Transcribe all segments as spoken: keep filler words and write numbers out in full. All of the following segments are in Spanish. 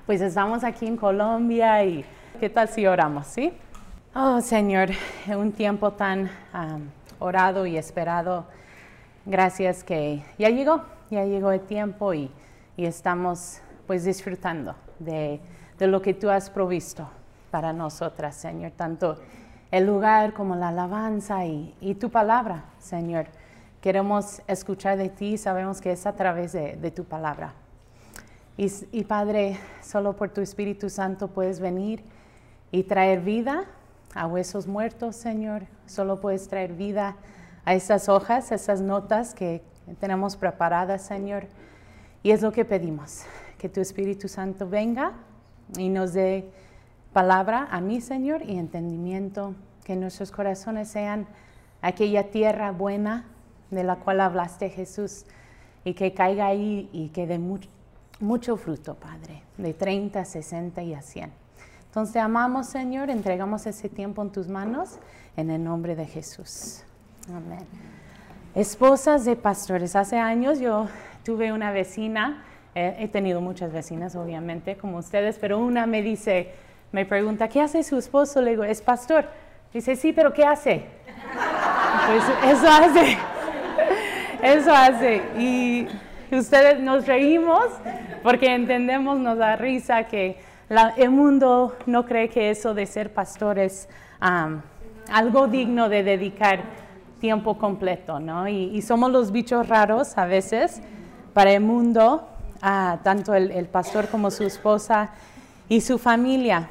Pues estamos aquí en Colombia y ¿qué tal si oramos, sí? Oh, Señor, en un tiempo tan um, orado y esperado, gracias que ya llegó, ya llegó el tiempo y, y estamos pues disfrutando de, de lo que tú has provisto para nosotras, Señor, tanto el lugar como la alabanza y, y tu palabra, Señor. Queremos escuchar de ti, sabemos que es a través de, de tu palabra. Y, y Padre, solo por tu Espíritu Santo puedes venir y traer vida a huesos muertos, Señor. Solo puedes traer vida a esas hojas, a esas notas que tenemos preparadas, Señor. Y es lo que pedimos, que tu Espíritu Santo venga y nos dé palabra a mí, Señor, y entendimiento, que nuestros corazones sean aquella tierra buena de la cual hablaste, Jesús, y que caiga ahí y que dé mucho, mucho fruto, Padre, de treinta, sesenta y a cien. Entonces te amamos, Señor, entregamos ese tiempo en tus manos, en el nombre de Jesús. Amén. Esposas de pastores. Hace años yo tuve una vecina, eh, he tenido muchas vecinas, obviamente, como ustedes, pero una me dice, me pregunta, ¿qué hace su esposo? Le digo, es pastor. Dice, sí, pero ¿qué hace? Pues eso hace, eso hace. Y ustedes nos reímos porque entendemos, nos da risa que la, el mundo no cree que eso de ser pastor es um, algo digno de dedicar tiempo completo, ¿no? Y, y somos los bichos raros a veces para el mundo, uh, tanto el, el pastor como su esposa y su familia.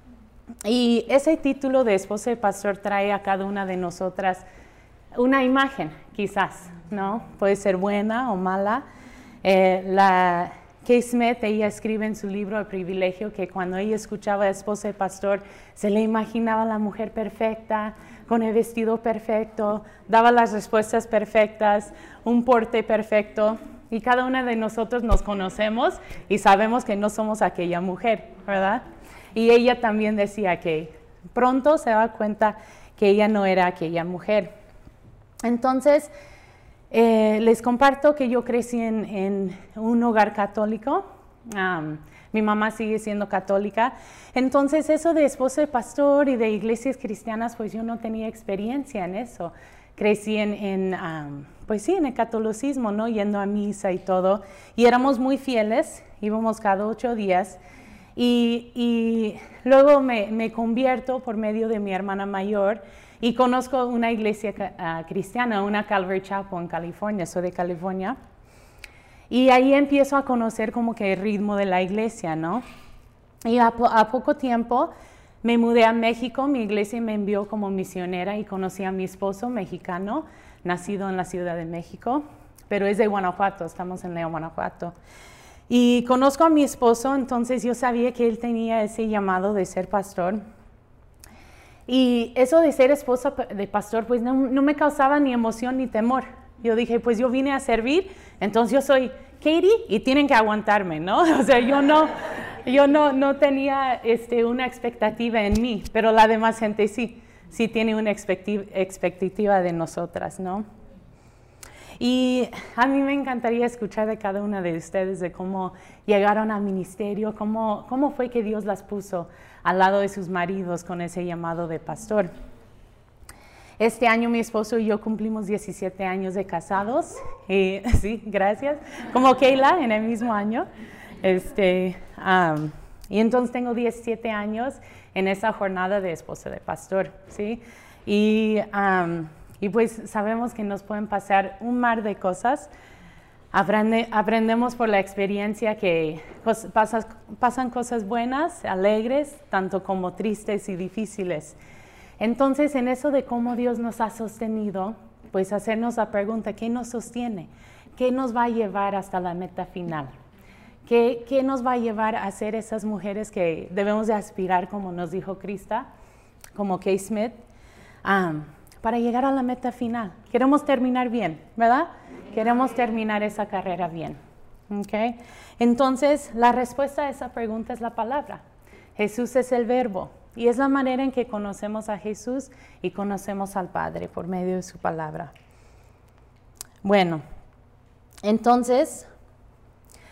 Y ese título de esposa de pastor trae a cada una de nosotras una imagen, quizás, ¿no? Puede ser buena o mala. Eh, la Kay Smith, ella escribe en su libro El Privilegio que cuando ella escuchaba a esposa de pastor, se le imaginaba la mujer perfecta, con el vestido perfecto, daba las respuestas perfectas, un porte perfecto. Y cada una de nosotros nos conocemos y sabemos que no somos aquella mujer, ¿verdad? Y ella también decía que pronto se daba cuenta que ella no era aquella mujer. Entonces, eh, les comparto que yo crecí en, en un hogar católico. Um, mi mamá sigue siendo católica. Entonces, eso de esposo de pastor y de iglesias cristianas, pues yo no tenía experiencia en eso. Crecí en, en um, pues sí, en el catolicismo, ¿no? Yendo a misa y todo. Y éramos muy fieles, íbamos cada ocho días. Y, y luego me, me convierto por medio de mi hermana mayor y conozco una iglesia uh, cristiana, una Calvary Chapel en California, soy de California. Y ahí empiezo a conocer como que el ritmo de la iglesia, ¿no? Y a, po a poco tiempo me mudé a México, mi iglesia me envió como misionera y conocí a mi esposo mexicano, nacido en la Ciudad de México, pero es de Guanajuato, estamos en León, Guanajuato. Y conozco a mi esposo, entonces yo sabía que él tenía ese llamado de ser pastor. Y eso de ser esposa de pastor, pues no, no me causaba ni emoción ni temor. Yo dije, pues yo vine a servir, entonces yo soy Katie y tienen que aguantarme, ¿no? O sea, yo no, yo no, no tenía este, una expectativa en mí, pero la demás gente sí, sí tiene una expectativa de nosotras, ¿no? Y a mí me encantaría escuchar de cada una de ustedes de cómo llegaron al ministerio, cómo, cómo fue que Dios las puso al lado de sus maridos con ese llamado de pastor. Este año mi esposo y yo cumplimos diecisiete años de casados, y, sí, gracias, como Kayla en el mismo año. Este, um, y entonces tengo diecisiete años en esa jornada de esposa de pastor, ¿sí? Y... Um, Y pues sabemos que nos pueden pasar un mar de cosas. Aprende, aprendemos por la experiencia que cos, pasas, pasan cosas buenas, alegres, tanto como tristes y difíciles. Entonces, en eso de cómo Dios nos ha sostenido, pues hacernos la pregunta, ¿qué nos sostiene? ¿Qué nos va a llevar hasta la meta final? ¿Qué, qué nos va a llevar a ser esas mujeres que debemos de aspirar, como nos dijo Krista, como Kay Smith? Um, para llegar a la meta final. Queremos terminar bien, ¿verdad? Queremos terminar esa carrera bien. ¿Okay? Entonces, la respuesta a esa pregunta es la palabra. Jesús es el verbo y es la manera en que conocemos a Jesús y conocemos al Padre por medio de su palabra. Bueno, entonces,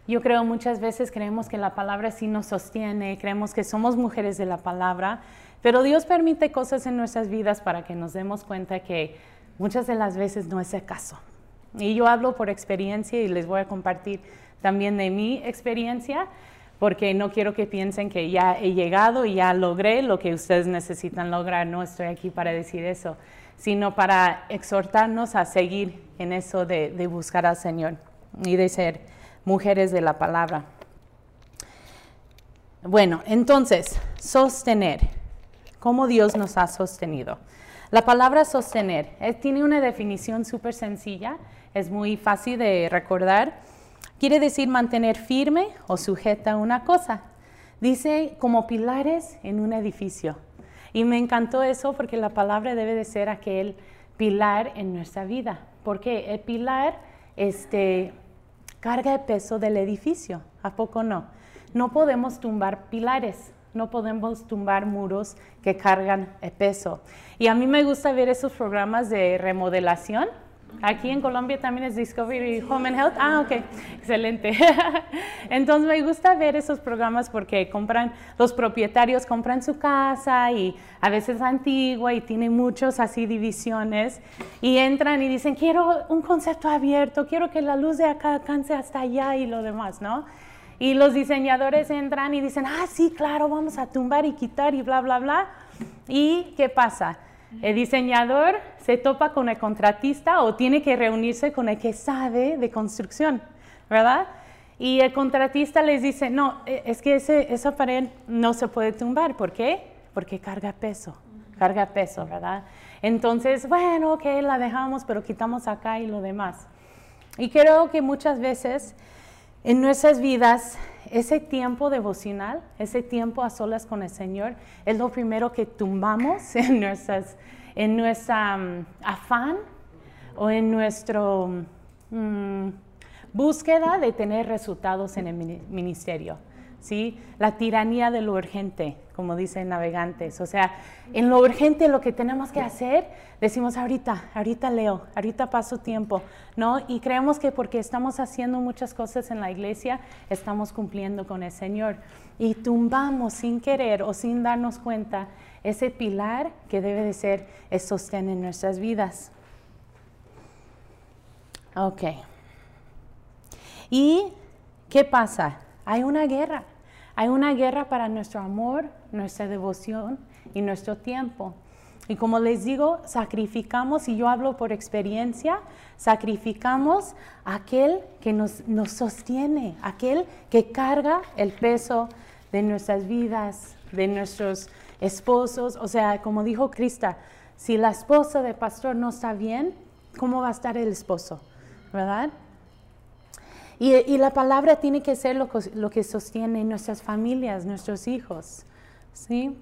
Yo creo muchas veces creemos que la palabra sí nos sostiene, creemos que somos mujeres de la palabra, pero Dios permite cosas en nuestras vidas para que nos demos cuenta que muchas de las veces no es el caso. Y yo hablo por experiencia y les voy a compartir también de mi experiencia, porque no quiero que piensen que ya he llegado y ya logré lo que ustedes necesitan lograr. No estoy aquí para decir eso, sino para exhortarnos a seguir en eso de, de buscar al Señor y de ser mujeres de la palabra. Bueno, entonces, sostener. ¿Cómo Dios nos ha sostenido? La palabra sostener eh, tiene una definición súper sencilla, es muy fácil de recordar. Quiere decir mantener firme o sujeta una cosa. Dice como pilares en un edificio. Y me encantó eso porque la palabra debe de ser aquel pilar en nuestra vida. Porque el pilar este, carga el peso del edificio. ¿A poco no? No podemos tumbar pilares. No podemos tumbar muros que cargan el peso. Y a mí me gusta ver esos programas de remodelación. Aquí en Colombia también es Discovery Home and Health. Ah, ok, excelente. Entonces me gusta ver esos programas porque compran, los propietarios compran su casa y a veces es antigua y tiene muchos así divisiones y entran y dicen, quiero un concepto abierto, quiero que la luz de acá alcance hasta allá y lo demás, ¿no? Y los diseñadores entran y dicen, ah, sí, claro, vamos a tumbar y quitar y bla, bla, bla. ¿Y qué pasa? El diseñador se topa con el contratista o tiene que reunirse con el que sabe de construcción, ¿verdad? Y el contratista les dice, no, es que ese, esa pared no se puede tumbar. ¿Por qué? Porque carga peso, carga peso, ¿verdad? Entonces, bueno, ok, la dejamos, pero quitamos acá y lo demás. Y creo que muchas veces en nuestras vidas, ese tiempo devocional, ese tiempo a solas con el Señor, es lo primero que tumbamos en nuestras, en nuestra um, afán o en nuestra um, búsqueda de tener resultados en el ministerio, ¿sí? La tiranía de lo urgente, como dicen navegantes. O sea, en lo urgente lo que tenemos que hacer, decimos ahorita, ahorita leo, ahorita paso tiempo, ¿no? Y creemos que porque estamos haciendo muchas cosas en la iglesia, estamos cumpliendo con el Señor. Y tumbamos sin querer o sin darnos cuenta ese pilar que debe de ser el sostén en nuestras vidas. Ok. ¿Y qué pasa? Hay una guerra. Hay una guerra para nuestro amor, nuestra devoción y nuestro tiempo. Y como les digo, sacrificamos, y yo hablo por experiencia, sacrificamos a aquel que nos, nos sostiene, aquel que carga el peso de nuestras vidas, de nuestros esposos. O sea, como dijo Krista, si la esposa del pastor no está bien, ¿cómo va a estar el esposo? ¿Verdad? Y, y la palabra tiene que ser lo, lo que sostiene nuestras familias, nuestros hijos, ¿sí?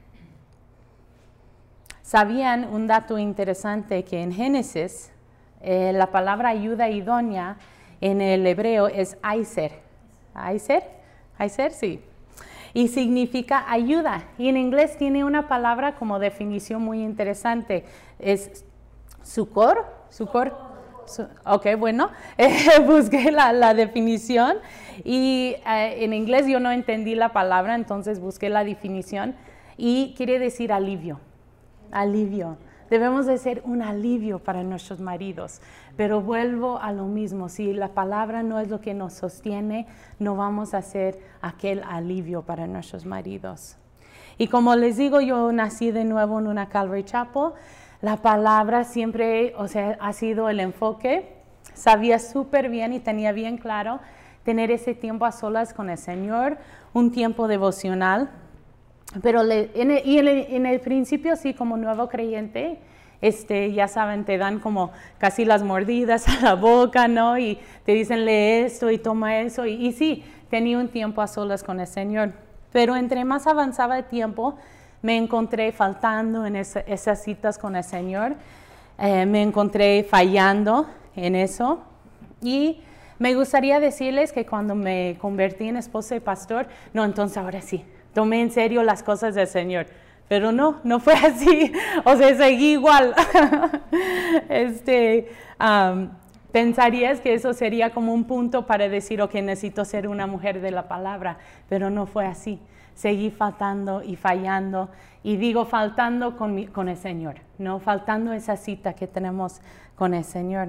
¿Sabían un dato interesante que en Génesis eh, la palabra ayuda idónea en el hebreo es aiser? ¿Aiser? ¿Aiser? Sí. Y significa ayuda. Y en inglés tiene una palabra como definición muy interesante. Es sucor, sucor. Ok, bueno, eh, busqué la, la definición y eh, en inglés yo no entendí la palabra, entonces busqué la definición y quiere decir alivio, alivio. Debemos de ser un alivio para nuestros maridos, pero vuelvo a lo mismo, si la palabra no es lo que nos sostiene, no vamos a ser aquel alivio para nuestros maridos. Y como les digo, yo nací de nuevo en una Calvary Chapel. La palabra siempre, o sea, ha sido el enfoque. Sabía súper bien y tenía bien claro tener ese tiempo a solas con el Señor, un tiempo devocional. Pero le, en, el, y en, el, en el principio, sí, como nuevo creyente, este, ya saben, te dan como casi las mordidas a la boca, ¿no? Y te dicen, lee esto y toma eso. Y, y sí, tenía un tiempo a solas con el Señor. Pero entre más avanzaba el tiempo, me encontré faltando en esa, esas citas con el Señor, eh, me encontré fallando en eso y me gustaría decirles que cuando me convertí en esposa de pastor, no, entonces ahora sí, tomé en serio las cosas del Señor, pero no, no fue así, o sea, seguí igual. este, um, pensarías que eso sería como un punto para decir, ok, necesito ser una mujer de la palabra, pero no fue así. Seguí faltando y fallando, y digo faltando con, mi, con el Señor, no faltando esa cita que tenemos con el Señor.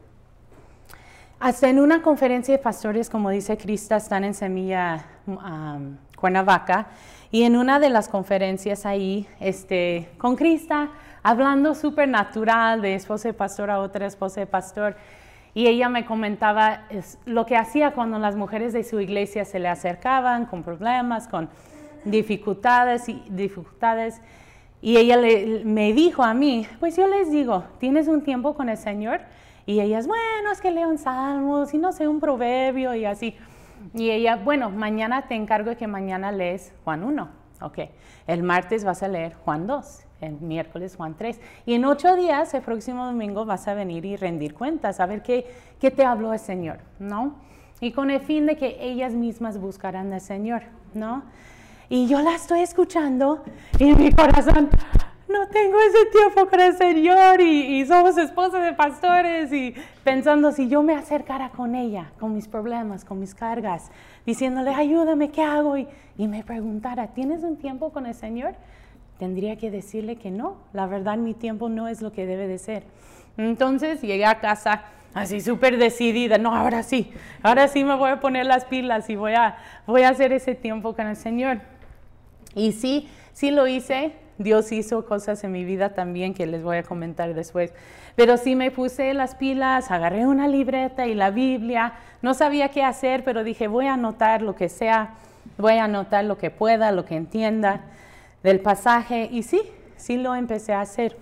Hasta en una conferencia de pastores, como dice Krista, están en Semilla, um, Cuernavaca, y en una de las conferencias ahí, este, con Krista, hablando súper natural de esposa de pastor a otra esposa de pastor, y ella me comentaba es, lo que hacía cuando las mujeres de su iglesia se le acercaban con problemas, con dificultades y dificultades, y ella le, me dijo a mí, pues yo les digo, ¿tienes un tiempo con el Señor? Y ellas, bueno, es que leo en Salmos y no sé, un proverbio y así. Y ella, bueno, mañana te encargo de que mañana lees Juan uno. Ok, el martes vas a leer Juan dos, el miércoles Juan tres. Y en ocho días, el próximo domingo, vas a venir y rendir cuentas, a ver qué, qué te habló el Señor, ¿no? Y con el fin de que ellas mismas buscarán al Señor, ¿no? Y yo la estoy escuchando y en mi corazón, no tengo ese tiempo con el Señor y, y somos esposas de pastores y pensando si yo me acercara con ella, con mis problemas, con mis cargas, diciéndole, ayúdame, ¿qué hago? Y, y me preguntara, ¿tienes un tiempo con el Señor? Tendría que decirle que no, la verdad mi tiempo no es lo que debe de ser. Entonces llegué a casa así súper decidida, no, ahora sí, ahora sí me voy a poner las pilas y voy a, voy a hacer ese tiempo con el Señor. Y sí, sí lo hice. Dios hizo cosas en mi vida también que les voy a comentar después. Pero sí me puse las pilas, agarré una libreta y la Biblia. No sabía qué hacer, pero dije, voy a anotar lo que sea, voy a anotar lo que pueda, lo que entienda del pasaje. Y sí, sí lo empecé a hacer.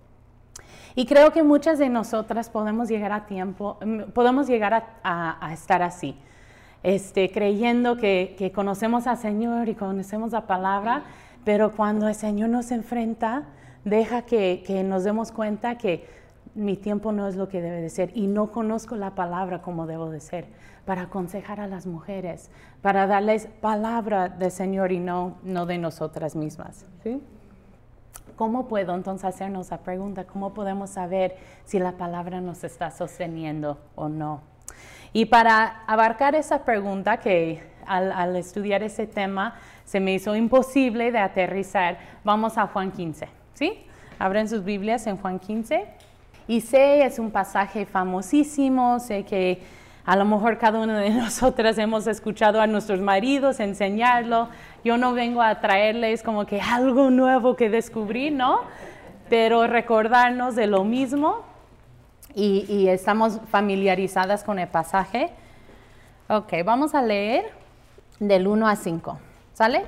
Y creo que muchas de nosotras podemos llegar a tiempo, podemos llegar a, a, a estar así, este, creyendo que, que conocemos al Señor y conocemos la palabra, pero cuando el Señor nos enfrenta, deja que, que nos demos cuenta que mi tiempo no es lo que debe de ser y no conozco la palabra como debo de ser, para aconsejar a las mujeres, para darles palabra del Señor y no, no de nosotras mismas, ¿sí? ¿Cómo puedo entonces hacernos la pregunta? ¿Cómo podemos saber si la palabra nos está sosteniendo o no? Y para abarcar esa pregunta, que al, al estudiar ese tema se me hizo imposible de aterrizar, vamos a Juan quince, ¿sí? Abren sus Biblias en Juan quince. Y sé, es un pasaje famosísimo, sé que a lo mejor cada una de nosotras hemos escuchado a nuestros maridos enseñarlo. Yo no vengo a traerles como que algo nuevo que descubrí, ¿no? Pero recordarnos de lo mismo y, y estamos familiarizadas con el pasaje. Ok, vamos a leer del uno a cinco. ¿Sale?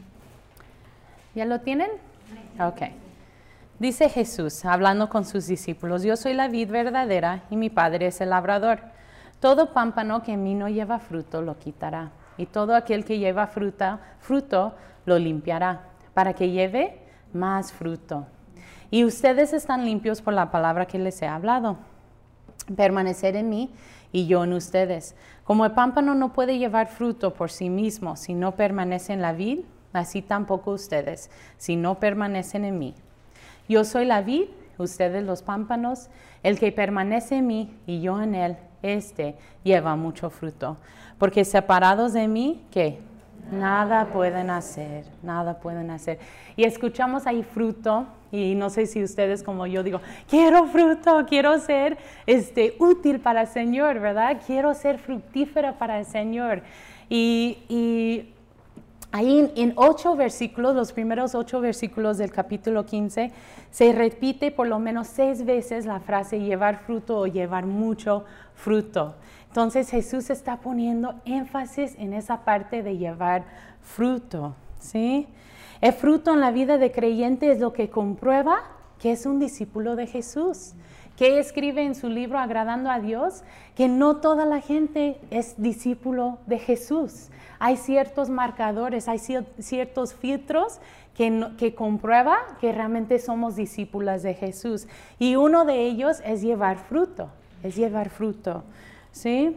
¿Ya lo tienen? Ok. Dice Jesús, hablando con sus discípulos, yo soy la vid verdadera y mi Padre es el labrador. Todo pámpano que en mí no lleva fruto lo quitará, y todo aquel que lleva fruta, fruto lo limpiará, para que lleve más fruto. Y ustedes están limpios por la palabra que les he hablado. Permanecer en mí y yo en ustedes. Como el pámpano no puede llevar fruto por sí mismo si no permanece en la vid, así tampoco ustedes, si no permanecen en mí. Yo soy la vid, ustedes los pámpanos. El que permanece en mí y yo en él, este lleva mucho fruto. Porque separados de mí, ¿qué? Nada pueden hacer, nada pueden hacer. Y escuchamos ahí fruto, y no sé si ustedes como yo digo, quiero fruto, quiero ser este, útil para el Señor, ¿verdad? Quiero ser fructífera para el Señor. Y, y ahí en, en ocho versículos, los primeros ocho versículos del capítulo quince, se repite por lo menos seis veces la frase llevar fruto o llevar mucho fruto. Entonces Jesús está poniendo énfasis en esa parte de llevar fruto, ¿sí? El fruto en la vida de creyente es lo que comprueba que es un discípulo de Jesús. ¿Qué escribe en su libro Agradando a Dios? Que no toda la gente es discípulo de Jesús. Hay ciertos marcadores, hay ciertos filtros que, no, que comprueba que realmente somos discípulas de Jesús. Y uno de ellos es llevar fruto, es llevar fruto, ¿sí?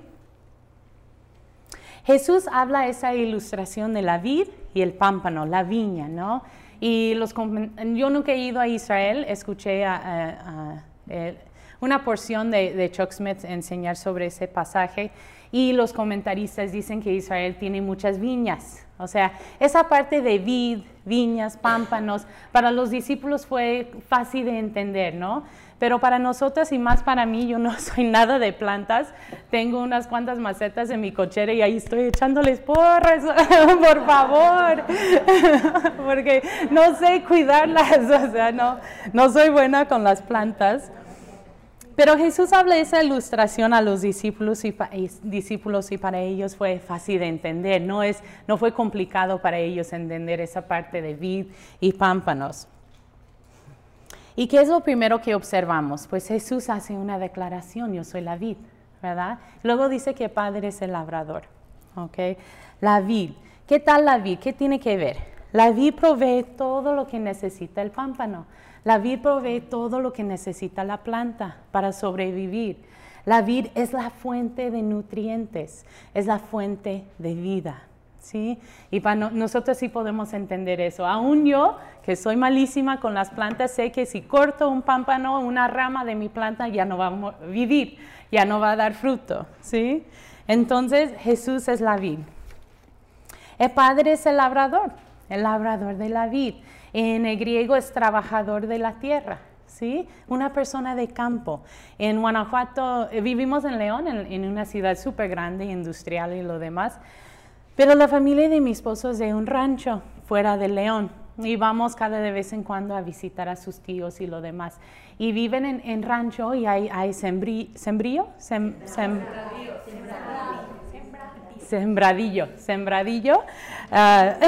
Jesús habla esa ilustración de la vid y el pámpano, la viña, ¿no? Y los, yo nunca he ido a Israel, escuché a, a, a, a una porción de, de Chuck Smith enseñar sobre ese pasaje y los comentaristas dicen que Israel tiene muchas viñas. O sea, esa parte de vid, viñas, pámpanos, para los discípulos fue fácil de entender, ¿no? Pero para nosotras y más para mí, yo no soy nada de plantas. Tengo unas cuantas macetas en mi cochera y ahí estoy echándoles porras, por favor, porque no sé cuidarlas, o sea, no, no soy buena con las plantas. Pero Jesús habla esa ilustración a los discípulos y, pa, y, discípulos y para ellos fue fácil de entender. No, es, no fue complicado para ellos entender esa parte de vid y pámpanos. ¿Y qué es lo primero que observamos? Pues Jesús hace una declaración, yo soy la vid, ¿verdad? Luego dice que Padre es el labrador, ¿ok? La vid. ¿Qué tal la vid? ¿Qué tiene que ver? La vid provee todo lo que necesita el pámpano. La vid provee todo lo que necesita la planta para sobrevivir. La vid es la fuente de nutrientes, es la fuente de vida, ¿sí? Y para no, nosotros sí podemos entender eso. Aún yo, que soy malísima con las plantas, sé que si corto un pámpano, una rama de mi planta, ya no va a vivir, ya no va a dar fruto, ¿sí? Entonces, Jesús es la vid. El Padre es el labrador, el labrador de la vid. En el griego es trabajador de la tierra, ¿sí? Una persona de campo. En Guanajuato, vivimos en León, en, en una ciudad súper grande, industrial y lo demás, pero la familia de mi esposo es de un rancho fuera de León y vamos cada de vez en cuando a visitar a sus tíos y lo demás. Y viven en, en rancho y hay, hay sembrí, sembrío, sem, sem, sembradillo, sembradillo. Uh,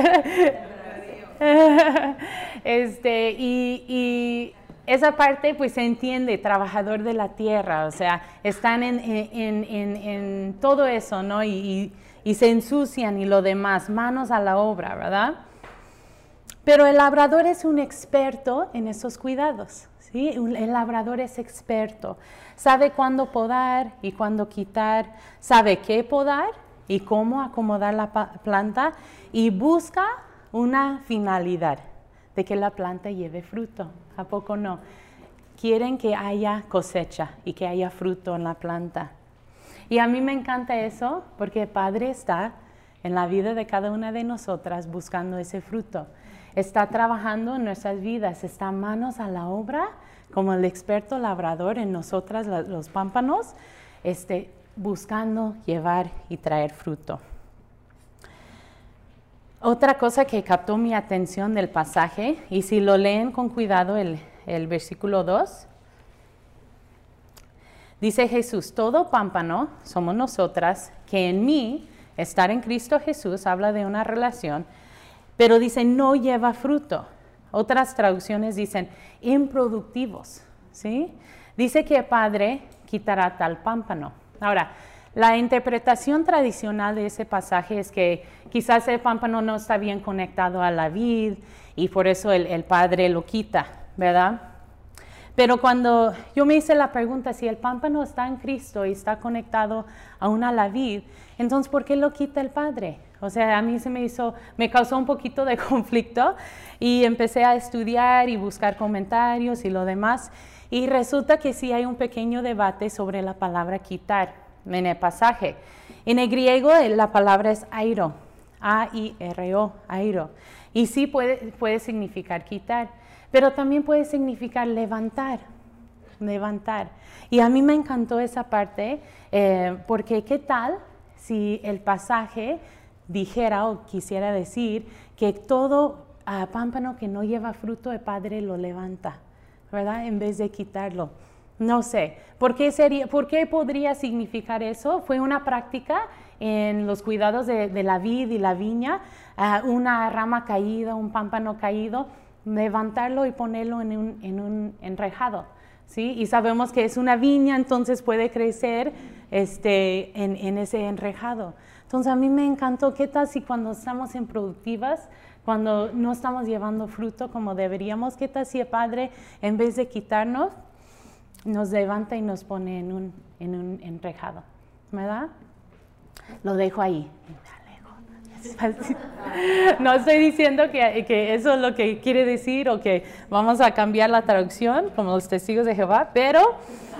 este, y, y esa parte pues se entiende, trabajador de la tierra, o sea, están en, en, en, en todo eso, ¿no? Y, y, y se ensucian y lo demás, manos a la obra, ¿verdad? Pero el labrador es un experto en esos cuidados, ¿sí? El labrador es experto, sabe cuándo podar y cuándo quitar, sabe qué podar y cómo acomodar la planta y busca una finalidad de que la planta lleve fruto. ¿A poco no? Quieren que haya cosecha y que haya fruto en la planta. Y a mí me encanta eso porque el Padre está en la vida de cada una de nosotras buscando ese fruto. Está trabajando en nuestras vidas, está manos a la obra, como el experto labrador en nosotras, los pámpanos, este, buscando llevar y traer fruto. Otra cosa que captó mi atención del pasaje, y si lo leen con cuidado el, el versículo dos, dice Jesús, todo pámpano somos nosotras, que en mí, estar en Cristo Jesús, habla de una relación, pero dice no lleva fruto. Otras traducciones dicen improductivos, ¿sí? Dice que el Padre quitará tal pámpano. Ahora, la interpretación tradicional de ese pasaje es que quizás el pámpano no está bien conectado a la vid y por eso el, el Padre lo quita, ¿verdad? Pero cuando yo me hice la pregunta, si el pámpano está en Cristo y está conectado aún a la vid, entonces ¿por qué lo quita el Padre? O sea, a mí se me hizo, me causó un poquito de conflicto y empecé a estudiar y buscar comentarios y lo demás. Y resulta que sí hay un pequeño debate sobre la palabra quitar en el pasaje. En el griego la palabra es airo, A I R O, airo. Y sí puede, puede significar quitar, pero también puede significar levantar, levantar. Y a mí me encantó esa parte, eh, porque ¿qué tal si el pasaje dijera o quisiera decir que todo uh, pámpano que no lleva fruto el Padre lo levanta, ¿verdad? En vez de quitarlo. No sé, ¿por qué, sería, ¿por qué podría significar eso? Fue una práctica en los cuidados de, de la vid y la viña, uh, una rama caída, un pámpano caído, levantarlo y ponerlo en un, en un enrejado, ¿sí? Y sabemos que es una viña, entonces puede crecer este, en, en ese enrejado. Entonces a mí me encantó, ¿qué tal si cuando estamos improductivas, cuando no estamos llevando fruto como deberíamos, qué tal si el Padre, en vez de quitarnos, nos levanta y nos pone en un, en un enrejado, ¿verdad? Lo dejo ahí. Me alejo. No estoy diciendo que, que eso es lo que quiere decir o que vamos a cambiar la traducción como los testigos de Jehová, pero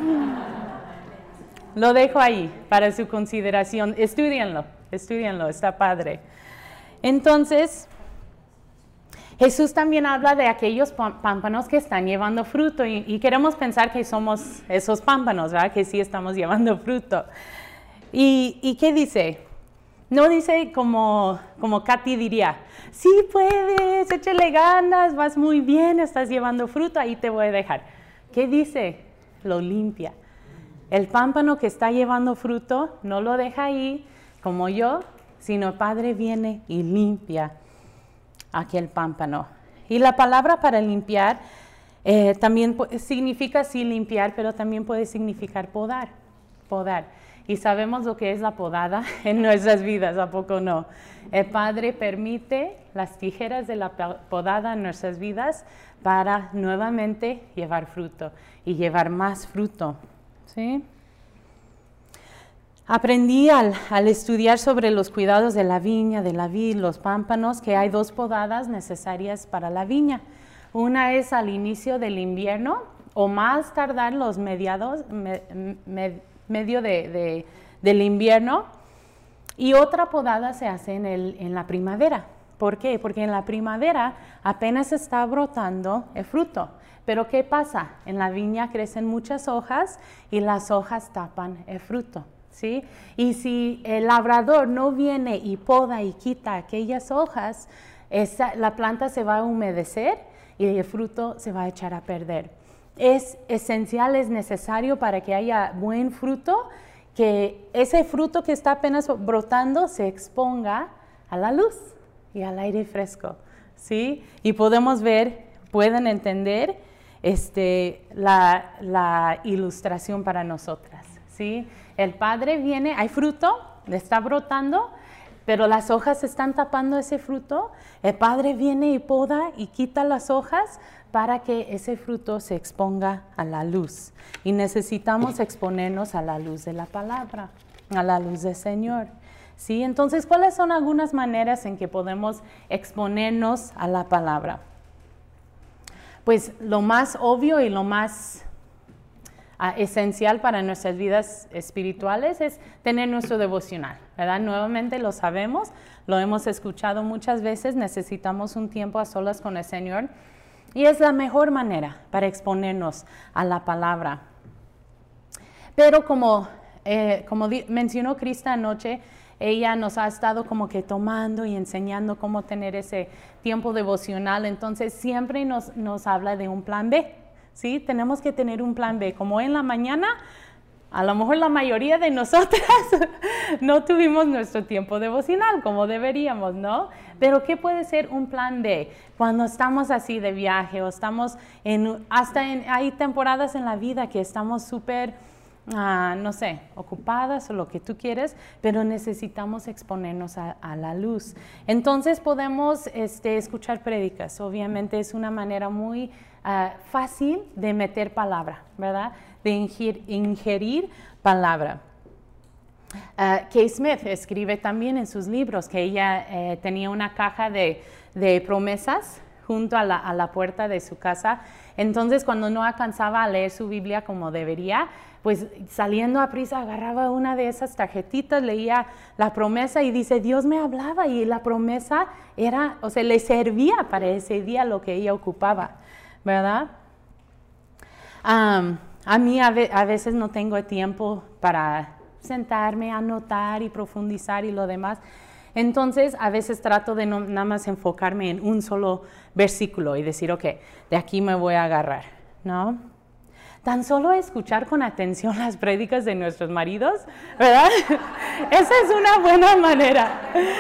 lo dejo ahí para su consideración. Estúdienlo, estúdienlo, está padre. Entonces, Jesús también habla de aquellos pámpanos que están llevando fruto y, y queremos pensar que somos esos pámpanos, ¿verdad? Que sí estamos llevando fruto. ¿Y, y qué dice? No dice como, como Katy diría, sí puedes, échale ganas, vas muy bien, estás llevando fruto, ahí te voy a dejar. ¿Qué dice? Lo limpia. El pámpano que está llevando fruto no lo deja ahí como yo, sino el Padre viene y limpia aquel pámpano. Y la palabra para limpiar eh, también significa sí limpiar, pero también puede significar podar, podar. Y sabemos lo que es la podada en nuestras vidas, ¿a poco no? El Padre permite las tijeras de la podada en nuestras vidas para nuevamente llevar fruto y llevar más fruto, ¿sí? Aprendí al, al estudiar sobre los cuidados de la viña, de la vid, los pámpanos, que hay dos podadas necesarias para la viña. Una es al inicio del invierno o más tardar los mediados, me, me, medio de, de, del invierno, y otra podada se hace en, el, en la primavera. ¿Por qué? Porque en la primavera apenas está brotando el fruto. Pero ¿qué pasa? En la viña crecen muchas hojas y las hojas tapan el fruto. ¿Sí? Y si el labrador no viene y poda y quita aquellas hojas, esa, la planta se va a humedecer y el fruto se va a echar a perder. Es esencial, es necesario para que haya buen fruto, que ese fruto que está apenas brotando se exponga a la luz y al aire fresco, ¿sí? Y podemos ver, pueden entender este, la, la ilustración para nosotras, ¿sí? El Padre viene, hay fruto, le está brotando, pero las hojas están tapando ese fruto. El Padre viene y poda y quita las hojas para que ese fruto se exponga a la luz. Y necesitamos exponernos a la luz de la palabra, a la luz del Señor. ¿Sí? Entonces, ¿cuáles son algunas maneras en que podemos exponernos a la palabra? Pues lo más obvio y lo más Uh, esencial para nuestras vidas espirituales es tener nuestro devocional, ¿verdad? Nuevamente lo sabemos, lo hemos escuchado muchas veces, necesitamos un tiempo a solas con el Señor y es la mejor manera para exponernos a la palabra. Pero como, eh, como mencionó Krista anoche, ella nos ha estado como que tomando y enseñando cómo tener ese tiempo devocional, entonces siempre nos, nos habla de un plan B. ¿Sí? Tenemos que tener un plan B. Como en la mañana, a lo mejor la mayoría de nosotras no tuvimos nuestro tiempo devocional como deberíamos, ¿no? Pero ¿qué puede ser un plan B? Cuando estamos así de viaje o estamos en, hasta en, hay temporadas en la vida que estamos súper, uh, no sé, ocupadas o lo que tú quieres, pero necesitamos exponernos a, a la luz. Entonces podemos este, escuchar prédicas. Obviamente es una manera muy Uh, fácil de meter palabra, ¿verdad? De ingerir, ingerir palabra. Uh, Kay Smith escribe también en sus libros que ella eh, tenía una caja de, de promesas junto a la, a la puerta de su casa. Entonces, cuando no alcanzaba a leer su Biblia como debería, pues saliendo a prisa agarraba una de esas tarjetitas, leía la promesa y dice, Dios me hablaba y la promesa era, o sea, le servía para ese día lo que ella ocupaba, ¿verdad? Um, a mí a, ve a veces no tengo tiempo para sentarme, anotar y profundizar y lo demás. Entonces, a veces trato de no, nada más enfocarme en un solo versículo y decir, ok, de aquí me voy a agarrar, ¿no? Tan solo escuchar con atención las prédicas de nuestros maridos, ¿verdad? Esa es una buena manera.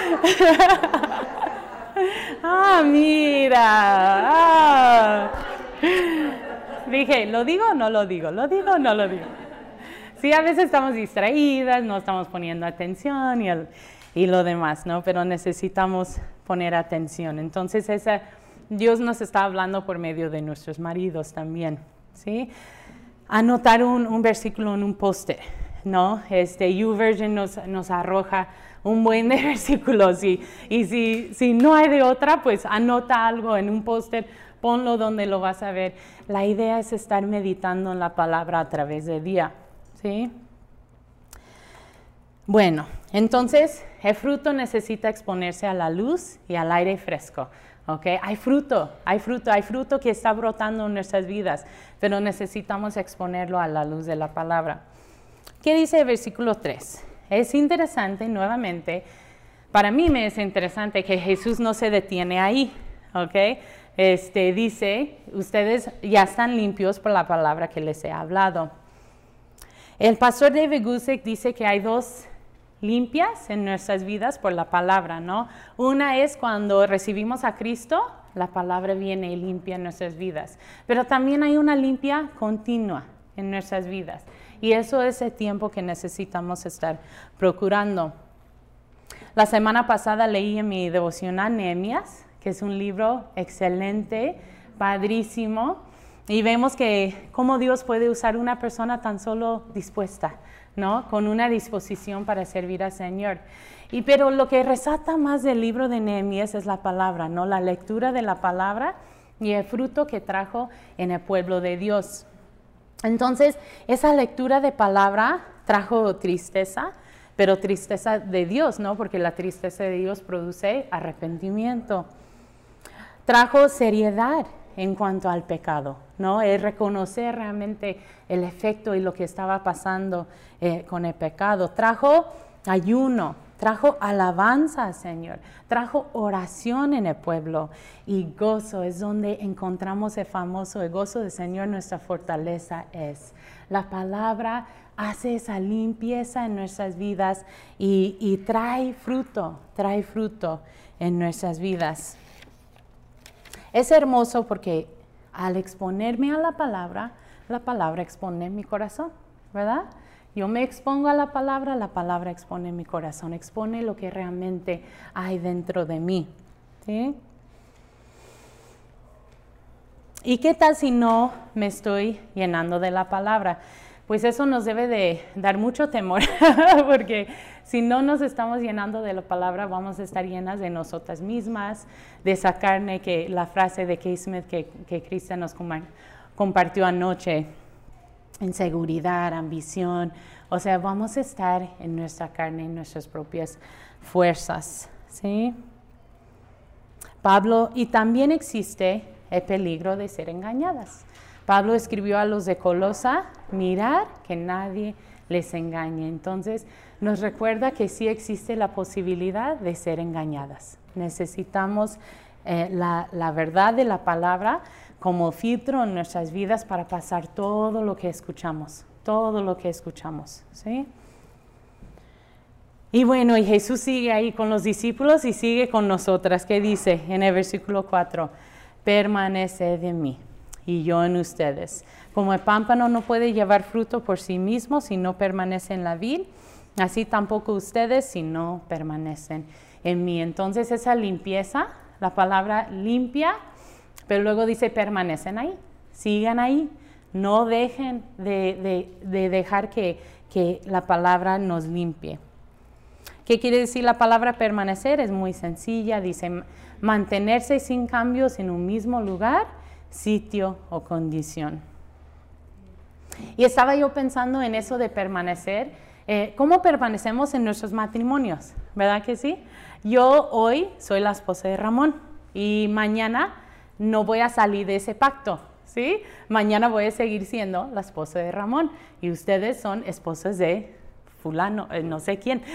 Ah, mira. Ah. Dije, ¿lo digo o no lo digo? ¿Lo digo o no lo digo? Sí, a veces estamos distraídas, no estamos poniendo atención y, el, y lo demás, ¿no? Pero necesitamos poner atención. Entonces, esa, Dios nos está hablando por medio de nuestros maridos también, ¿sí? Anotar un, un versículo en un post-it. ¿no? Este, YouVersion nos, nos arroja un buen de versículos y, y si, si no hay de otra, pues anota algo en un póster, ponlo donde lo vas a ver. La idea es estar meditando en la palabra a través del día, ¿sí? Bueno, entonces el fruto necesita exponerse a la luz y al aire fresco, ¿ok? Hay fruto, hay fruto, hay fruto que está brotando en nuestras vidas, pero necesitamos exponerlo a la luz de la palabra. ¿Qué dice el versículo tres? Es interesante, nuevamente, para mí me es interesante que Jesús no se detiene ahí, ¿ok? Este, dice, ustedes ya están limpios por la palabra que les he hablado. El pastor David Guzik dice que hay dos limpias en nuestras vidas por la palabra, ¿no? Una es cuando recibimos a Cristo, la palabra viene y limpia en nuestras vidas. Pero también hay una limpia continua en nuestras vidas. Y eso es el tiempo que necesitamos estar procurando. La semana pasada leí en mi devocional Nehemías, que es un libro excelente, padrísimo, y vemos que cómo Dios puede usar una persona tan solo dispuesta, ¿no? Con una disposición para servir al Señor. Y pero lo que resalta más del libro de Nehemías es la palabra, ¿no? La lectura de la palabra y el fruto que trajo en el pueblo de Dios. Entonces, esa lectura de palabra trajo tristeza, pero tristeza de Dios, ¿no? Porque la tristeza de Dios produce arrepentimiento. Trajo seriedad en cuanto al pecado, ¿no? El reconocer realmente el efecto y lo que estaba pasando eh, con el pecado. Trajo ayuno, trajo alabanza al Señor, trajo oración en el pueblo y gozo. Es donde encontramos el famoso, el gozo del Señor, nuestra fortaleza es. La palabra hace esa limpieza en nuestras vidas y, y trae fruto, trae fruto en nuestras vidas. Es hermoso porque al exponerme a la palabra, la palabra expone mi corazón, ¿verdad? Yo me expongo a la palabra, la palabra expone mi corazón, expone lo que realmente hay dentro de mí, ¿sí? ¿Y qué tal si no me estoy llenando de la palabra? Pues eso nos debe de dar mucho temor, porque si no nos estamos llenando de la palabra, vamos a estar llenas de nosotras mismas, de esa carne, que la frase de Kay Smith que, que Cristian nos compartió anoche, inseguridad, ambición, o sea, vamos a estar en nuestra carne, en nuestras propias fuerzas, ¿sí? Pablo, y también existe el peligro de ser engañadas. Pablo escribió a los de Colosa, mirar que nadie les engañe. Entonces, nos recuerda que sí existe la posibilidad de ser engañadas. Necesitamos eh, la, la verdad de la palabra como filtro en nuestras vidas para pasar todo lo que escuchamos, todo lo que escuchamos, ¿sí? Y bueno, y Jesús sigue ahí con los discípulos y sigue con nosotras. ¿Qué dice en el versículo cuatro? Permaneced en mí y yo en ustedes. Como el pámpano no puede llevar fruto por sí mismo si no permanece en la vid, así tampoco ustedes si no permanecen en mí. Entonces esa limpieza, la palabra limpia, pero luego dice permanecen ahí, sigan ahí, no dejen de, de, de dejar que, que la palabra nos limpie. ¿Qué quiere decir la palabra permanecer? Es muy sencilla, dice mantenerse sin cambios en un mismo lugar, sitio o condición. Y estaba yo pensando en eso de permanecer, eh, ¿cómo permanecemos en nuestros matrimonios? ¿Verdad que sí? Yo hoy soy la esposa de Ramón y mañana no voy a salir de ese pacto, ¿sí? Mañana voy a seguir siendo la esposa de Ramón y ustedes son esposas de fulano, eh, no sé quién,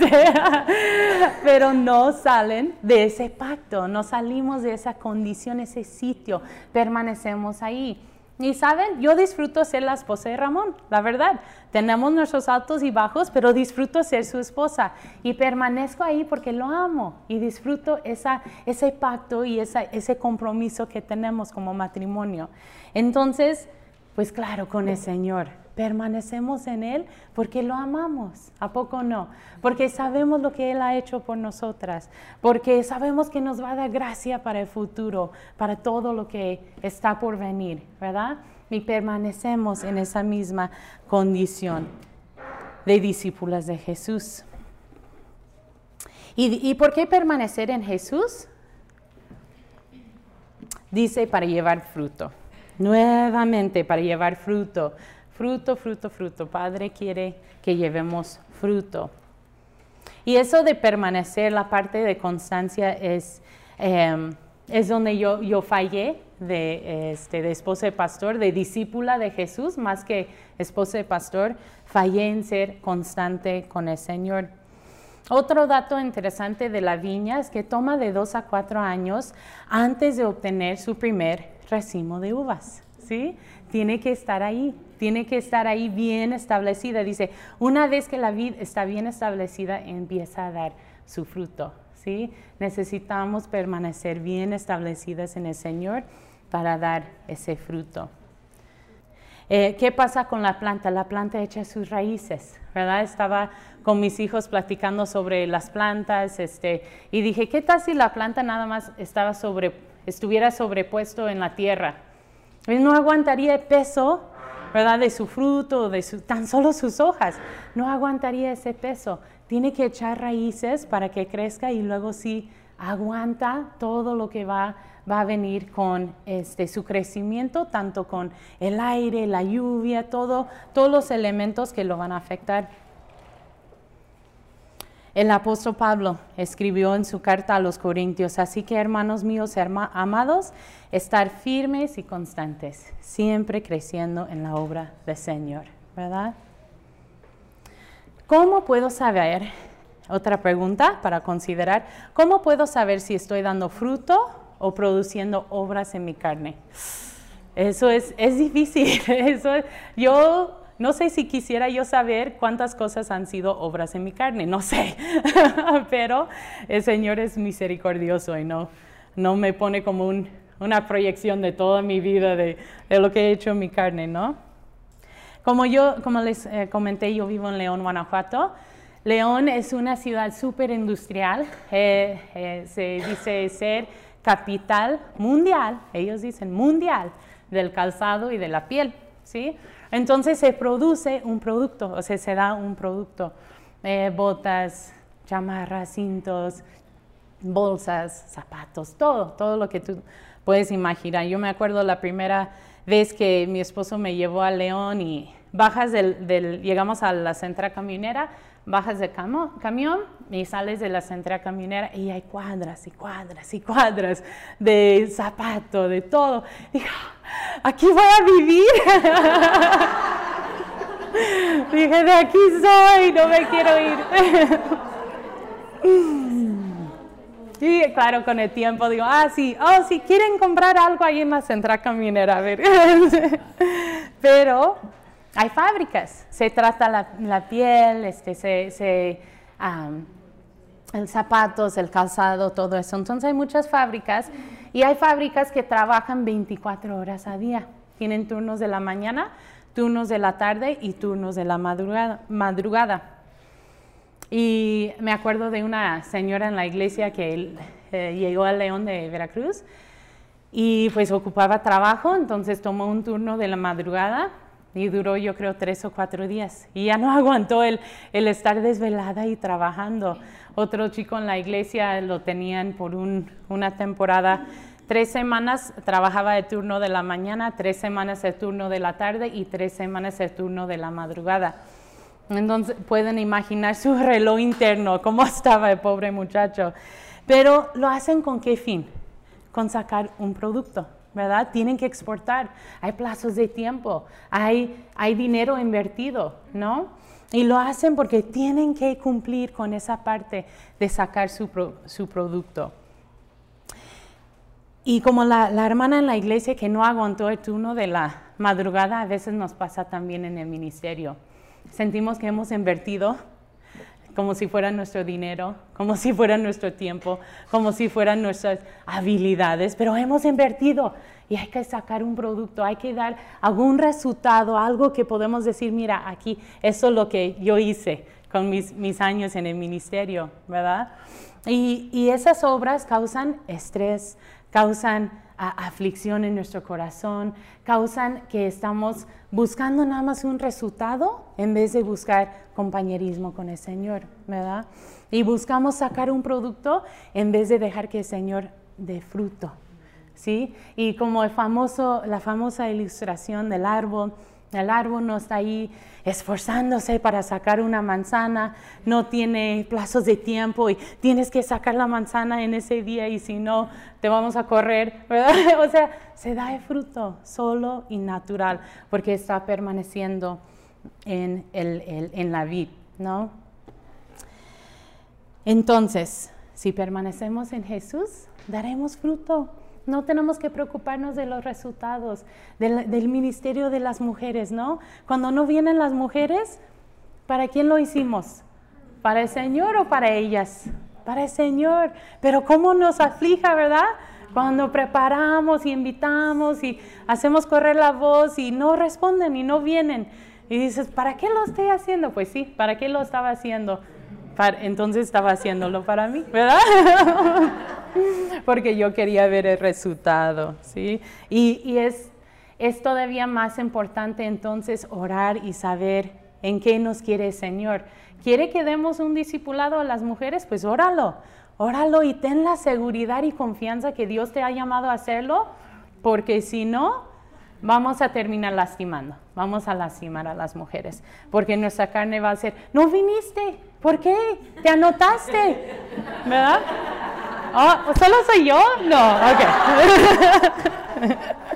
pero no salen de ese pacto, no salimos de esa condición, ese sitio, permanecemos ahí. Y saben, yo disfruto ser la esposa de Ramón, la verdad. Tenemos nuestros altos y bajos, pero disfruto ser su esposa y permanezco ahí porque lo amo y disfruto esa, ese pacto y esa, ese compromiso que tenemos como matrimonio. Entonces, pues claro, con el Señor, permanecemos en Él porque lo amamos, ¿a poco no? Porque sabemos lo que Él ha hecho por nosotras, porque sabemos que nos va a dar gracia para el futuro, para todo lo que está por venir, ¿verdad? Y permanecemos en esa misma condición. de discípulas de Jesús. ¿Y, ¿Y por qué permanecer en Jesús? Dice para llevar fruto. Nuevamente para llevar fruto. Fruto, fruto, fruto. Padre quiere que llevemos fruto. Y eso de permanecer, la parte de constancia es, eh, es donde yo, yo fallé de, este, de esposa de pastor, de discípula de Jesús, más que esposa de pastor, fallé en ser constante con el Señor. Otro dato interesante de la viña es que toma de dos a cuatro años antes de obtener su primer racimo de uvas, ¿sí? Tiene que estar ahí, tiene que estar ahí bien establecida. Dice, una vez que la vid está bien establecida, empieza a dar su fruto, ¿sí? Necesitamos permanecer bien establecidas en el Señor para dar ese fruto. Eh, ¿Qué pasa con la planta? La planta echa sus raíces, ¿verdad? Estaba con mis hijos platicando sobre las plantas, este, y dije, ¿qué tal si la planta nada más estaba sobre, estuviera sobrepuesto en la tierra? No aguantaría el peso, ¿verdad? De su fruto, de su, tan solo sus hojas. No aguantaría ese peso. Tiene que echar raíces para que crezca y luego sí aguanta todo lo que va, va a venir con este, su crecimiento, tanto con el aire, la lluvia, todo, todos los elementos que lo van a afectar. El apóstol Pablo escribió en su carta a los Corintios, así que hermanos míos herma, amados, estar firmes y constantes, siempre creciendo en la obra del Señor, ¿verdad? ¿Cómo puedo saber? Otra pregunta para considerar, ¿cómo puedo saber si estoy dando fruto o produciendo obras en mi carne? Eso es, es difícil. Eso es, yo no sé si quisiera yo saber cuántas cosas han sido obras en mi carne, no sé, pero el Señor es misericordioso y no, no me pone como un, una proyección de toda mi vida de, de lo que he hecho en mi carne, ¿no? Como yo, como les eh, comenté, yo vivo en León, Guanajuato. León es una ciudad súper industrial, eh, eh, se dice ser capital mundial, ellos dicen mundial, del calzado y de la piel, ¿sí? Entonces se produce un producto, o sea, se da un producto, eh, botas, chamarras, cintos, bolsas, zapatos, todo, todo lo que tú puedes imaginar. Yo me acuerdo la primera vez que mi esposo me llevó a León y bajas del, del llegamos a la central camionera, bajas del camo, camión y sales de la central camionera y hay cuadras y cuadras y cuadras de zapato, de todo. Dije, aquí voy a vivir. Dije, de aquí soy, no me quiero ir. Y claro, con el tiempo digo, ah, sí, oh, sí, quieren comprar algo ahí en la central camionera, a ver. Pero hay fábricas, se trata la, la piel, este, se, se, um, el zapatos, el calzado, todo eso. Entonces hay muchas fábricas y hay fábricas que trabajan veinticuatro horas a día. Tienen turnos de la mañana, turnos de la tarde y turnos de la madrugada. madrugada. Y me acuerdo de una señora en la iglesia que eh, llegó a León de Veracruz y pues ocupaba trabajo, entonces tomó un turno de la madrugada y duró yo creo tres o cuatro días y ya no aguantó el, el estar desvelada y trabajando. Otro chico en la iglesia lo tenían por un, una temporada, tres semanas trabajaba el turno de la mañana, tres semanas el turno de la tarde y tres semanas el turno de la madrugada. Entonces pueden imaginar su reloj interno, cómo estaba el pobre muchacho. Pero ¿lo hacen con qué fin? Con sacar un producto, ¿verdad? Tienen que exportar, hay plazos de tiempo, hay, hay dinero invertido, ¿no? Y lo hacen porque tienen que cumplir con esa parte de sacar su, pro, su producto. Y como la, la hermana en la iglesia que no aguantó el turno de la madrugada, a veces nos pasa también en el ministerio. Sentimos que hemos invertido como si fuera nuestro dinero, como si fuera nuestro tiempo, como si fueran nuestras habilidades, pero hemos invertido y hay que sacar un producto, hay que dar algún resultado, algo que podemos decir, mira, aquí, eso es lo que yo hice con mis, mis años en el ministerio, ¿verdad? Y, y esas obras causan estrés, causan a, aflicción en nuestro corazón, causan que estamos buscando nada más un resultado en vez de buscar compañerismo con el Señor, ¿verdad? Y buscamos sacar un producto en vez de dejar que el Señor dé fruto, ¿sí? Y como el famoso, la famosa ilustración del árbol, el árbol no está ahí esforzándose para sacar una manzana, no tiene plazos de tiempo y tienes que sacar la manzana en ese día y si no, te vamos a correr, ¿verdad? O sea, se da el fruto solo y natural porque está permaneciendo en, el, el, en la vid, ¿no? Entonces, si permanecemos en Jesús, daremos fruto. No tenemos que preocuparnos de los resultados, del, del ministerio de las mujeres, ¿no? Cuando no vienen las mujeres, ¿para quién lo hicimos? ¿Para el Señor o para ellas? Para el Señor. Pero cómo nos aflija, ¿verdad? Cuando preparamos y invitamos y hacemos correr la voz y no responden y no vienen. Y dices, ¿para qué lo estoy haciendo? Pues sí, ¿para qué lo estaba haciendo? Para, entonces estaba haciéndolo para mí, ¿verdad? Porque yo quería ver el resultado, ¿sí? Y, y es, es todavía más importante entonces orar y saber en qué nos quiere el Señor. ¿Quiere que demos un discipulado a las mujeres? Pues óralo, óralo y ten la seguridad y confianza que Dios te ha llamado a hacerlo, porque si no, vamos a terminar lastimando, vamos a lastimar a las mujeres, porque nuestra carne va a ser, no viniste, ¿por qué? ¿Te anotaste? ¿Verdad? Oh, ¿solo soy yo? No, ok.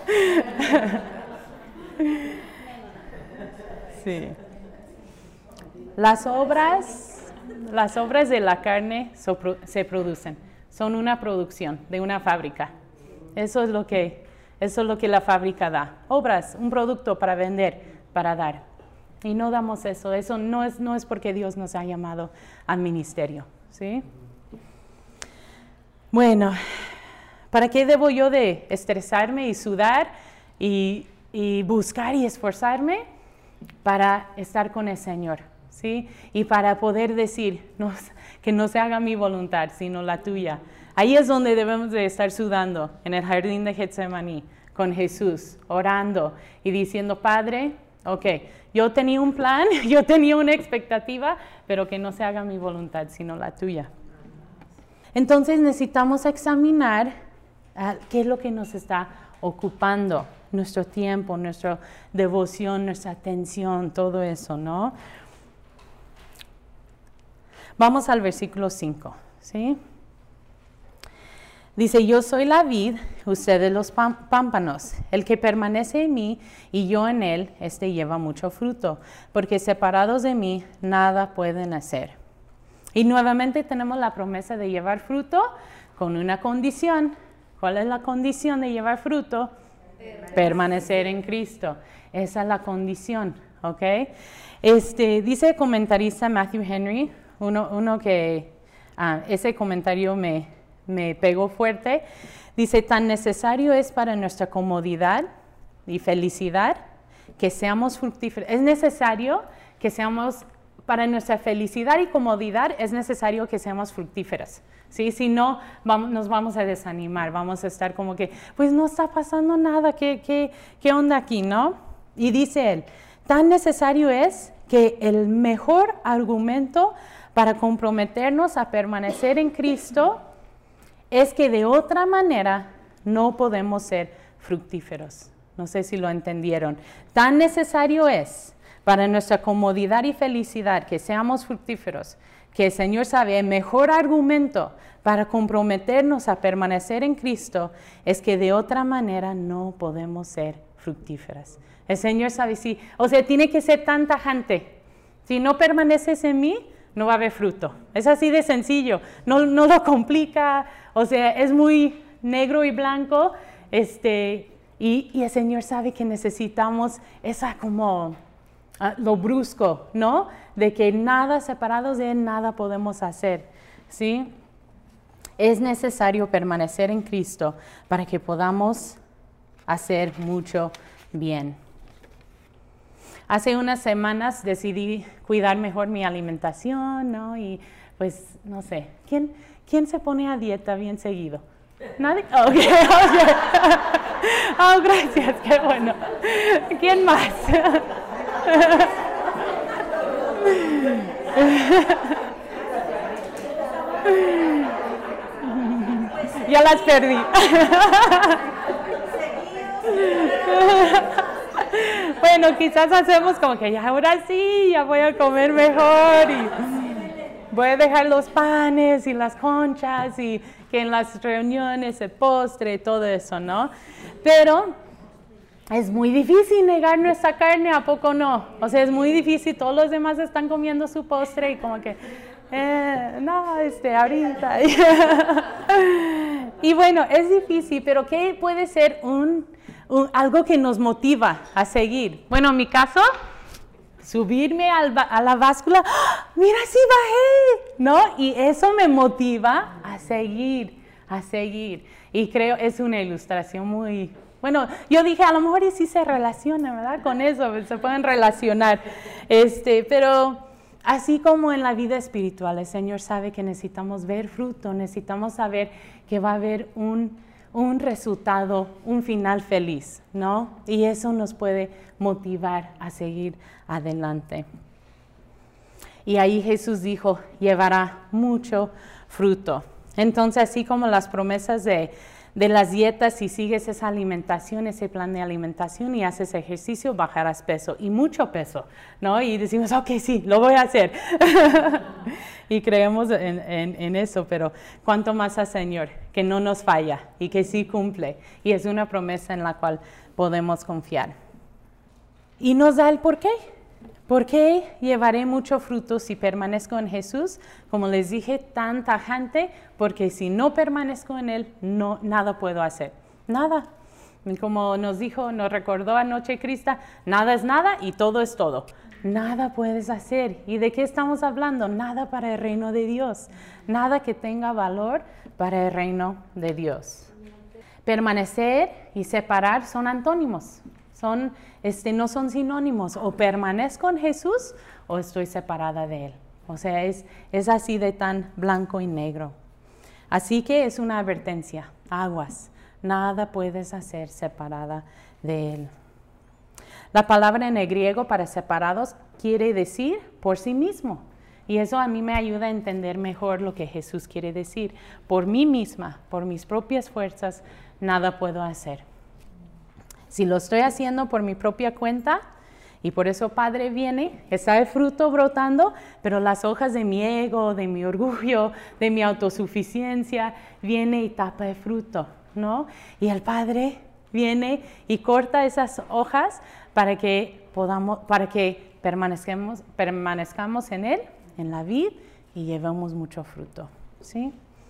Sí. Las obras, las obras de la carne so, se producen, son una producción de una fábrica. Eso es lo que, eso es lo que la fábrica da. Obras, un producto para vender, para dar. Y no damos eso, eso no es, no es porque Dios nos ha llamado al ministerio, ¿sí? Bueno, ¿para qué debo yo de estresarme y sudar y, y buscar y esforzarme? Para estar con el Señor, ¿sí? Y para poder decir, no, que no se haga mi voluntad, sino la tuya. Ahí es donde debemos de estar sudando, en el jardín de Getsemaní, con Jesús, orando y diciendo, Padre, ok, yo tenía un plan, yo tenía una expectativa, pero que no se haga mi voluntad, sino la tuya. Entonces necesitamos examinar uh, qué es lo que nos está ocupando, nuestro tiempo, nuestra devoción, nuestra atención, todo eso, ¿no? Vamos al versículo cinco, ¿sí? Dice, yo soy la vid, ustedes los pámpanos. El que permanece en mí y yo en él, este lleva mucho fruto, porque separados de mí nada pueden hacer. Y nuevamente tenemos la promesa de llevar fruto con una condición. ¿Cuál es la condición de llevar fruto? Permanecer, Permanecer en Cristo. Esa es la condición, ¿ok? Este, dice el comentarista Matthew Henry, uno, uno que ah, ese comentario me, me pegó fuerte. Dice, tan necesario es para nuestra comodidad y felicidad que seamos fructíferos. Es necesario que seamos para nuestra felicidad y comodidad es necesario que seamos fructíferas, ¿sí? Si no, vamos, nos vamos a desanimar, vamos a estar como que, pues no está pasando nada, ¿qué, qué, qué onda aquí, no? Y dice él, tan necesario es que el mejor argumento para comprometernos a permanecer en Cristo es que de otra manera no podemos ser fructíferos. No sé si lo entendieron. Tan necesario es para nuestra comodidad y felicidad, que seamos fructíferos, que el Señor sabe, el mejor argumento para comprometernos a permanecer en Cristo es que de otra manera no podemos ser fructíferas. El Señor sabe, sí, o sea, tiene que ser tan tajante. Si no permaneces en mí, no va a haber fruto. Es así de sencillo, no, no lo complica, o sea, es muy negro y blanco, este, y, y el Señor sabe que necesitamos esa como... Uh, lo brusco, ¿no? De que nada, separados de Él, nada podemos hacer, ¿sí? Es necesario permanecer en Cristo para que podamos hacer mucho bien. Hace unas semanas decidí cuidar mejor mi alimentación, ¿no? Y pues, no sé, ¿quién, ¿Quién se pone a dieta bien seguido? ¿Nadie? Okay, okay. Oh, gracias, qué bueno. ¿Quién más? Ya las perdí. Bueno, quizás hacemos como que ya ahora sí, ya voy a comer mejor y voy a dejar los panes y las conchas y que en las reuniones el postre y todo eso, ¿no? Pero es muy difícil negar nuestra carne, ¿a poco no? O sea, es muy difícil, todos los demás están comiendo su postre y como que, eh, no, este, ahorita. Y bueno, es difícil, pero ¿qué puede ser un, un, algo que nos motiva a seguir? Bueno, en mi caso, subirme al, a la báscula, ¡oh, mira, sí bajé! ¿No? Y eso me motiva a seguir, a seguir. Y creo es una ilustración muy... Bueno, yo dije, a lo mejor y sí se relaciona, ¿verdad? Con eso, se pueden relacionar. Este, pero así como en la vida espiritual, el Señor sabe que necesitamos ver fruto, necesitamos saber que va a haber un, un resultado, un final feliz, ¿no? Y eso nos puede motivar a seguir adelante. Y ahí Jesús dijo, llevará mucho fruto. Entonces, así como las promesas de... de las dietas, si sigues esa alimentación, ese plan de alimentación y haces ejercicio, bajarás peso, y mucho peso, ¿no? Y decimos, ok, sí, lo voy a hacer. Y creemos en, en, en eso, pero cuánto más al Señor, que no nos falla y que sí cumple. Y es una promesa en la cual podemos confiar. Y nos da el porqué. ¿Por qué llevaré mucho fruto si permanezco en Jesús? Como les dije, tan tajante, porque si no permanezco en Él, no, nada puedo hacer. Nada. Y como nos dijo, nos recordó anoche Krista, nada es nada y todo es todo. Nada puedes hacer. ¿Y de qué estamos hablando? Nada para el reino de Dios. Nada que tenga valor para el reino de Dios. Permanecer y separar son antónimos. Son, este, no son sinónimos, o permanezco en Jesús o estoy separada de Él. O sea, es, es así de tan blanco y negro. Así que es una advertencia, aguas, nada puedes hacer separada de Él. La palabra en el griego para separados quiere decir por sí mismo. Y eso a mí me ayuda a entender mejor lo que Jesús quiere decir. Por mí misma, por mis propias fuerzas, nada puedo hacer. Si lo estoy haciendo por mi propia cuenta, y por eso Padre viene, está el fruto brotando, pero las hojas de mi ego, de mi orgullo, de mi autosuficiencia, viene y tapa el fruto, ¿no? Y el Padre viene y corta esas hojas para que podamos, para que permanezcamos, permanezcamos en Él, en la vid, y llevemos mucho fruto, ¿sí?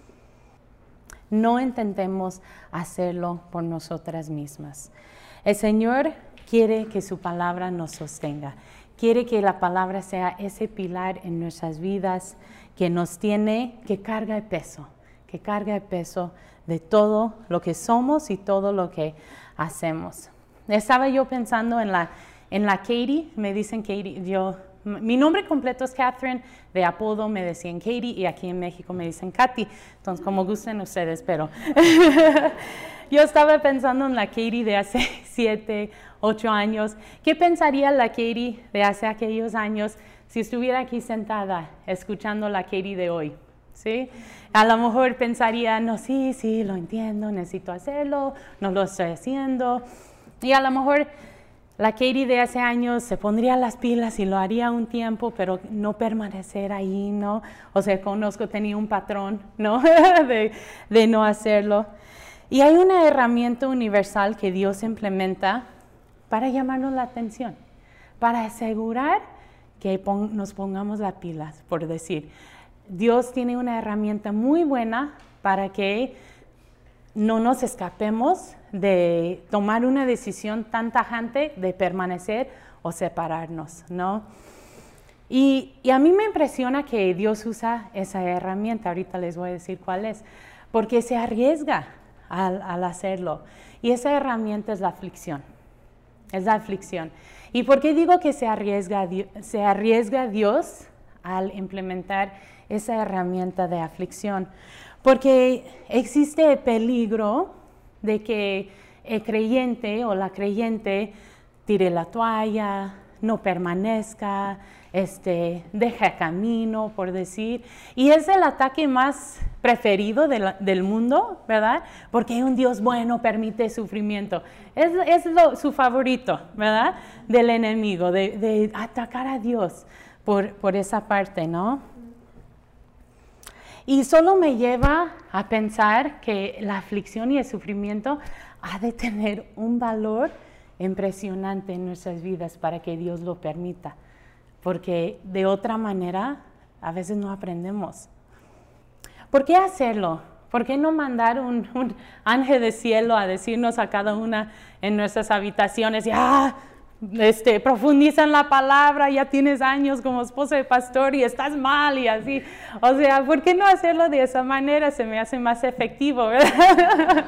No intentemos hacerlo por nosotras mismas. El Señor quiere que su palabra nos sostenga. Quiere que la palabra sea ese pilar en nuestras vidas que nos tiene, que carga el peso, que carga el peso de todo lo que somos y todo lo que hacemos. Estaba yo pensando en la, en la Katie, me dicen Katie, yo, mi nombre completo es Catherine, de apodo me decían Katie y aquí en México me dicen Katy, entonces como gusten ustedes, pero... Yo estaba pensando en la Katie de hace siete, ocho años. ¿Qué pensaría la Katie de hace aquellos años si estuviera aquí sentada escuchando la Katie de hoy? ¿Sí? A lo mejor pensaría, no, sí, sí, lo entiendo, necesito hacerlo, no lo estoy haciendo. Y a lo mejor la Katie de hace años se pondría las pilas y lo haría un tiempo, pero no permanecer ahí, ¿no? O sea, conozco, tenía un patrón, ¿no? de, de no hacerlo. Y hay una herramienta universal que Dios implementa para llamarnos la atención, para asegurar que pon, nos pongamos las pilas, por decir. Dios tiene una herramienta muy buena para que no nos escapemos de tomar una decisión tan tajante de permanecer o separarnos, ¿no? Y, y a mí me impresiona que Dios usa esa herramienta, ahorita les voy a decir cuál es, porque se arriesga Al, al hacerlo. Y esa herramienta es la aflicción. Es la aflicción. ¿Y por qué digo que se arriesga, se arriesga Dios al implementar esa herramienta de aflicción? Porque existe el peligro de que el creyente o la creyente tire la toalla, no permanezca, este, deja el camino, por decir. Y es el ataque más preferido de la, del mundo, ¿verdad? Porque un Dios bueno permite sufrimiento. Es, es lo, su favorito, ¿verdad? Del enemigo, de, de atacar a Dios por, por esa parte, ¿no? Y solo me lleva a pensar que la aflicción y el sufrimiento ha de tener un valor impresionante en nuestras vidas para que Dios lo permita, porque de otra manera a veces no aprendemos. ¿Por qué hacerlo? ¿Por qué no mandar un, un ángel del cielo a decirnos a cada una en nuestras habitaciones, ya, este, profundiza en la palabra, ya tienes años como esposa de pastor y estás mal y así? O sea, ¿por qué no hacerlo de esa manera? Se me hace más efectivo, ¿verdad?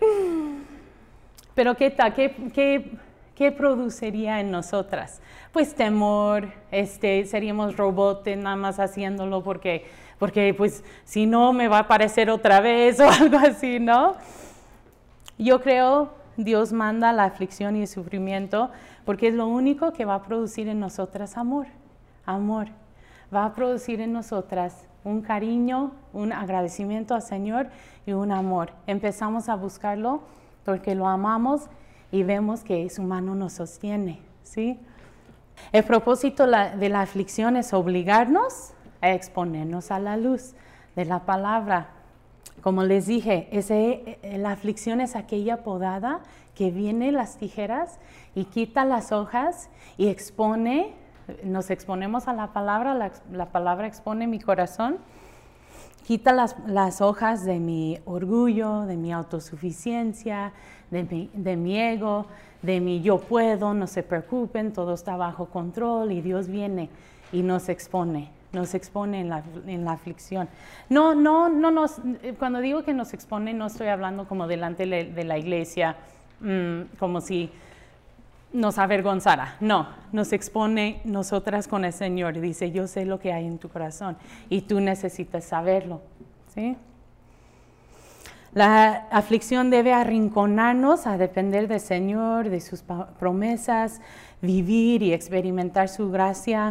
Pero ¿qué tal? ¿Qué, qué, qué produciría en nosotras? Pues temor, este, seríamos robots nada más haciéndolo porque, porque pues si no me va a aparecer otra vez o algo así, ¿no? Yo creo Dios manda la aflicción y el sufrimiento porque es lo único que va a producir en nosotras amor, amor. Va a producir en nosotras un cariño, un agradecimiento al Señor y un amor. Empezamos a buscarlo porque lo amamos y vemos que su mano nos sostiene, ¿sí? El propósito de la aflicción es obligarnos a exponernos a la luz de la palabra. Como les dije, ese, la aflicción es aquella podada que viene las tijeras y quita las hojas y expone, nos exponemos a la palabra, la, la palabra expone mi corazón. Quita las, las hojas de mi orgullo, de mi autosuficiencia, de mi, de mi ego, de mi yo puedo, no se preocupen, todo está bajo control y Dios viene y nos expone, nos expone en la, en la aflicción. No, no, no nos, cuando digo que nos expone no estoy hablando como delante de la iglesia, mmm, como si nos avergonzara. No, nos expone nosotras con el Señor. Dice, yo sé lo que hay en tu corazón y tú necesitas saberlo, ¿sí? La aflicción debe arrinconarnos a depender del Señor, de sus promesas, vivir y experimentar su gracia.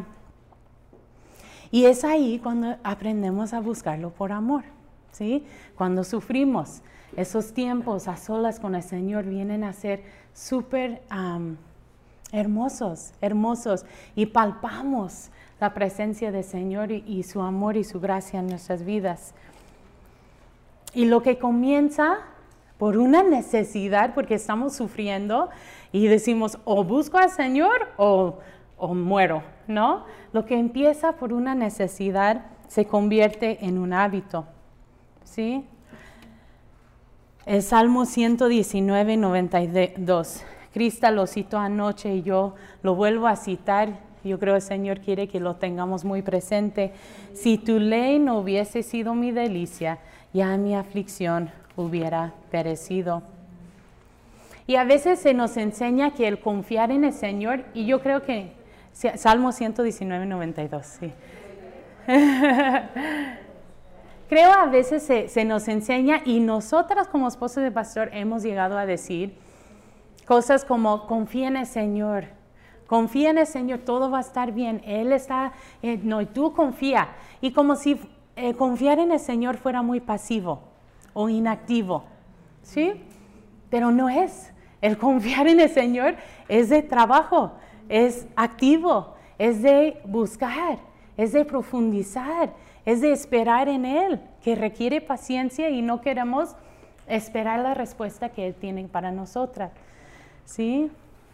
Y es ahí cuando aprendemos a buscarlo por amor, ¿sí? Cuando sufrimos, esos tiempos a solas con el Señor vienen a ser súper um, hermosos, hermosos, y palpamos la presencia del Señor y, y su amor y su gracia en nuestras vidas. Y lo que comienza por una necesidad, porque estamos sufriendo y decimos, o busco al Señor o, o muero, ¿no? Lo que empieza por una necesidad se convierte en un hábito, ¿sí? El Salmo ciento diecinueve, noventa y dos. Crista lo citó anoche y yo lo vuelvo a citar. Yo creo que el Señor quiere que lo tengamos muy presente. Si tu ley no hubiese sido mi delicia, ya mi aflicción hubiera perecido. Y a veces se nos enseña que el confiar en el Señor, y yo creo que Salmo ciento diecinueve, noventa y dos, sí. Creo a veces se, se nos enseña, y nosotras como esposas de pastor hemos llegado a decir cosas como, confía en el Señor, confía en el Señor, todo va a estar bien, Él está, eh, no, y tú confía. Y como si eh, confiar en el Señor fuera muy pasivo o inactivo, ¿sí? Pero no es. El confiar en el Señor es de trabajo, es activo, es de buscar, es de profundizar, es de esperar en Él, que requiere paciencia y no queremos esperar la respuesta que Él tiene para nosotras, ¿sí?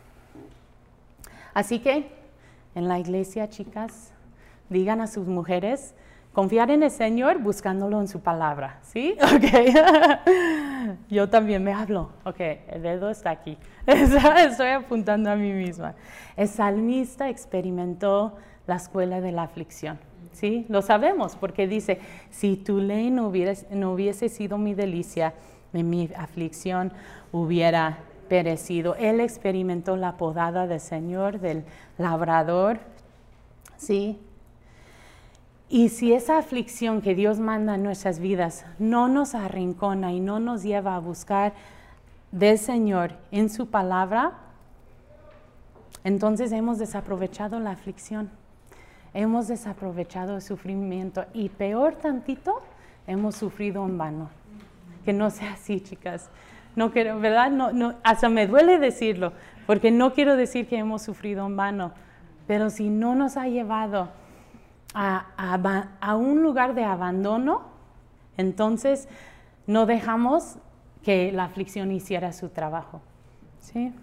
Así que en la iglesia, chicas, digan a sus mujeres, confiar en el Señor buscándolo en su palabra, ¿sí? Ok. Yo también me hablo. Ok, el dedo está aquí. Estoy apuntando a mí misma. El salmista experimentó la escuela de la aflicción, ¿sí? Lo sabemos porque dice, si tu ley no hubiese, no hubiese sido mi delicia, de mi aflicción hubiera perecido. Él experimentó la podada del Señor, del labrador, ¿sí? Y si esa aflicción que Dios manda en nuestras vidas no nos arrincona y no nos lleva a buscar del Señor en su palabra, entonces hemos desaprovechado la aflicción, hemos desaprovechado el sufrimiento y peor tantito, hemos sufrido en vano. Que no sea así, chicas. No quiero, ¿verdad? No, no, hasta me duele decirlo, porque no quiero decir que hemos sufrido en vano, pero si no nos ha llevado a, a, a un lugar de abandono, entonces no dejamos que la aflicción hiciera su trabajo. ¿Sí?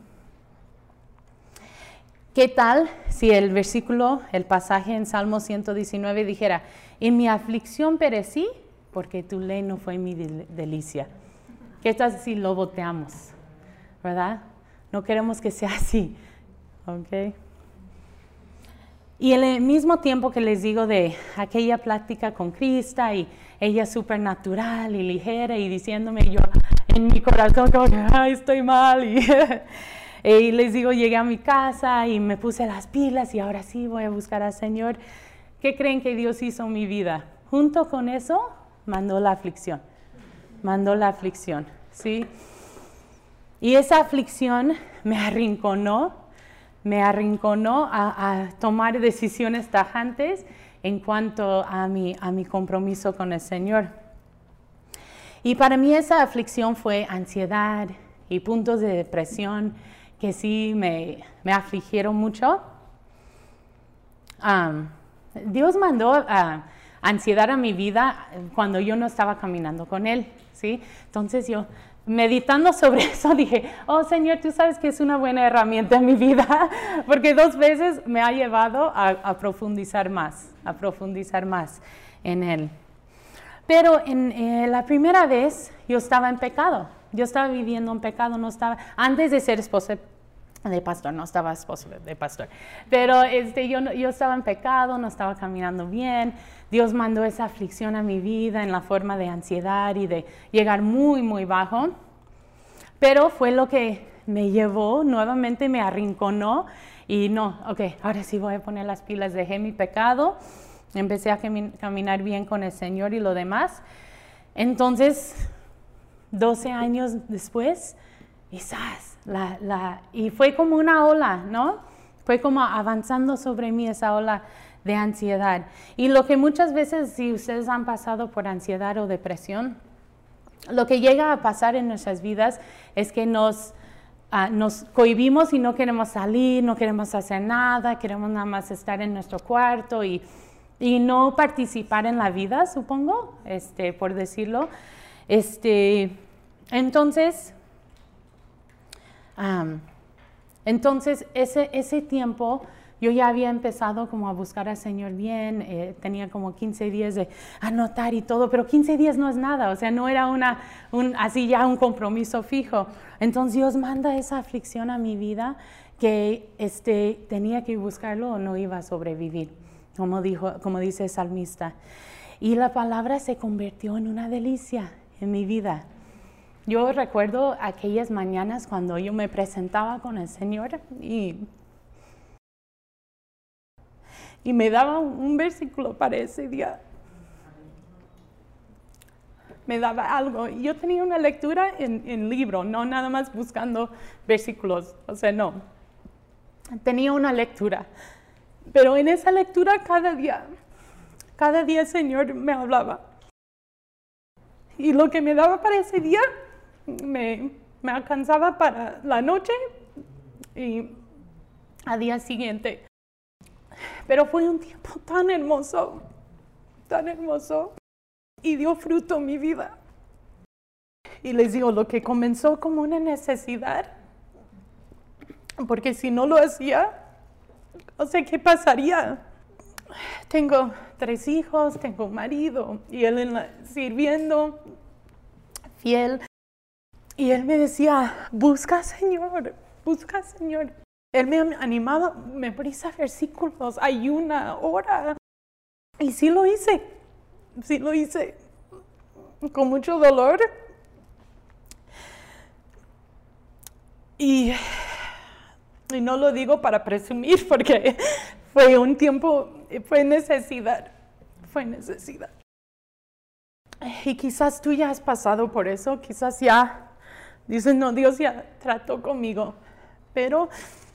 ¿Qué tal si el versículo, el pasaje en Salmo ciento diecinueve dijera, en mi aflicción perecí porque tu ley no fue mi delicia? ¿Qué tal si lo boteamos? ¿Verdad? No queremos que sea así. ¿Ok? Y en el mismo tiempo que les digo de aquella plática con Krista y ella súper natural y ligera y diciéndome yo en mi corazón como que ay, estoy mal y, y les digo llegué a mi casa y me puse las pilas y ahora sí voy a buscar al Señor. ¿Qué creen que Dios hizo en mi vida? Junto con eso mandó la aflicción, mandó la aflicción, ¿sí? Y esa aflicción me arrinconó. Me arrinconó a, a tomar decisiones tajantes en cuanto a mi, a mi compromiso con el Señor. Y para mí esa aflicción fue ansiedad y puntos de depresión que sí me, me afligieron mucho. Um, Dios mandó uh, ansiedad a mi vida cuando yo no estaba caminando con Él, ¿sí? Entonces yo, meditando sobre eso, dije, oh Señor, tú sabes que es una buena herramienta en mi vida, porque dos veces me ha llevado a, a profundizar más, a profundizar más en Él. Pero en eh, la primera vez yo estaba en pecado, yo estaba viviendo en pecado, no estaba, antes de ser esposa de pastor, no estaba esposa de pastor, pero este, yo, yo estaba en pecado, no estaba caminando bien. Dios mandó esa aflicción a mi vida en la forma de ansiedad y de llegar muy, muy bajo. Pero fue lo que me llevó, nuevamente me arrinconó y no, ok, ahora sí voy a poner las pilas, dejé mi pecado, empecé a cami- caminar bien con el Señor y lo demás. Entonces, doce años después, quizás, la, la, y fue como una ola, ¿no? Fue como avanzando sobre mí esa ola de ansiedad. Y lo que muchas veces, si ustedes han pasado por ansiedad o depresión, lo que llega a pasar en nuestras vidas es que nos, uh, nos cohibimos y no queremos salir, no queremos hacer nada, queremos nada más estar en nuestro cuarto y, y no participar en la vida, supongo, este, por decirlo. Este, entonces, um, entonces ese, ese tiempo yo ya había empezado como a buscar al Señor bien, eh, tenía como quince días de anotar y todo, pero quince días no es nada, o sea, no era una, un, así ya un compromiso fijo. Entonces Dios manda esa aflicción a mi vida que este, tenía que buscarlo o no iba a sobrevivir, como, dijo, como dice el salmista. Y la palabra se convirtió en una delicia en mi vida. Yo recuerdo aquellas mañanas cuando yo me presentaba con el Señor y... Y me daba un versículo para ese día. Me daba algo. Yo tenía una lectura en, en libro, no nada más buscando versículos. O sea, no. Tenía una lectura. Pero en esa lectura cada día, cada día el Señor me hablaba. Y lo que me daba para ese día, me, me alcanzaba para la noche y al día siguiente. Pero fue un tiempo tan hermoso, tan hermoso, y dio fruto en mi vida. Y les digo, lo que comenzó como una necesidad, porque si no lo hacía, no sé qué pasaría. Tengo tres hijos, tengo un marido, y él en la, sirviendo, fiel. Y él me decía, busca Señor, busca Señor. Él me animaba, memoriza versículos, ayuna, ora. Y sí lo hice, sí lo hice, con mucho dolor. Y, y no lo digo para presumir, porque fue un tiempo, fue necesidad, fue necesidad. Y quizás tú ya has pasado por eso, quizás ya dices, no, Dios ya trató conmigo. Pero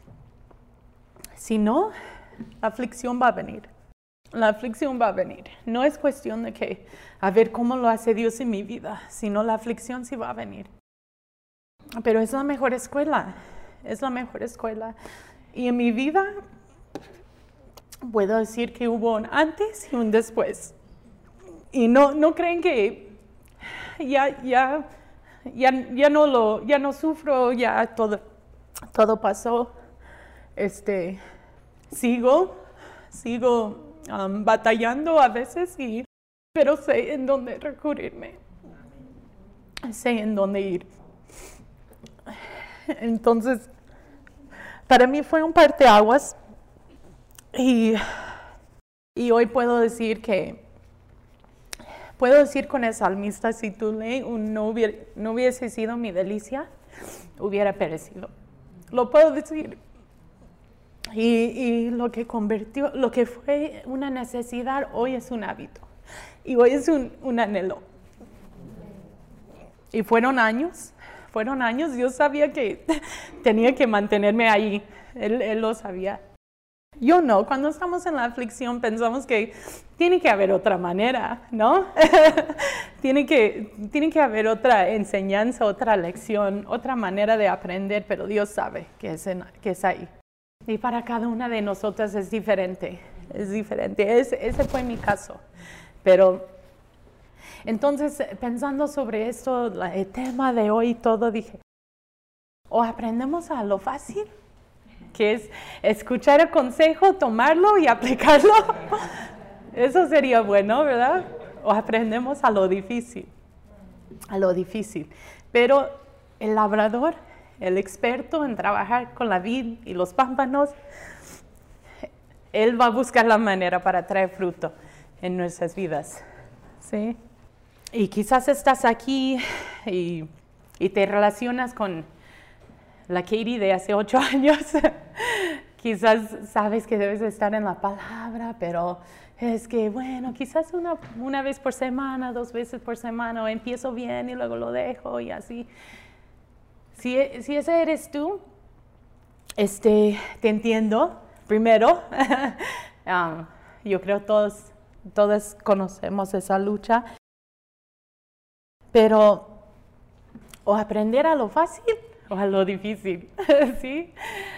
si no, la aflicción va a venir. La aflicción va a venir. No es cuestión de que, a ver cómo lo hace Dios en mi vida, sino la aflicción sí va a venir. Pero es la mejor escuela, es la mejor escuela. Y en mi vida puedo decir que hubo un antes y un después. Y no, no creen que ya, ya, ya, ya, no, lo, ya no sufro, ya todo, todo pasó. Este, sigo, sigo um, batallando a veces, y, pero sé en dónde recurrirme. Sé en dónde ir. Entonces, para mí fue un parteaguas, y, y hoy puedo decir que, puedo decir con el salmista, si tú lees, no, hubiera, no hubiese sido mi delicia, hubiera perecido. Lo puedo decir. Y, y lo que convirtió, lo que fue una necesidad, hoy es un hábito. Y hoy es un, un anhelo. Y fueron años. Fueron años, Dios sabía que tenía que mantenerme ahí, él, él lo sabía. Yo no, cuando estamos en la aflicción pensamos que tiene que haber otra manera, ¿no? tiene, que, tiene que haber otra enseñanza, otra lección, otra manera de aprender, pero Dios sabe que es, en, que es ahí. Y para cada una de nosotras es diferente, es diferente, es, ese fue mi caso, pero... Entonces, pensando sobre esto, el tema de hoy y todo, dije, o aprendemos a lo fácil, que es escuchar el consejo, tomarlo y aplicarlo. Eso sería bueno, ¿verdad? O aprendemos a lo difícil, a lo difícil. Pero el labrador, el experto en trabajar con la vid y los pámpanos, él va a buscar la manera para traer fruto en nuestras vidas, ¿sí? Y quizás estás aquí y, y te relacionas con la Katie de hace ocho años. Quizás sabes que debes estar en la palabra, pero es que, bueno, quizás una, una vez por semana, dos veces por semana, o empiezo bien y luego lo dejo y así. Si, si ese eres tú, este, te entiendo. Primero, um, yo creo todos, todos conocemos esa lucha. Pero o aprender a lo fácil o a lo difícil, ¿sí?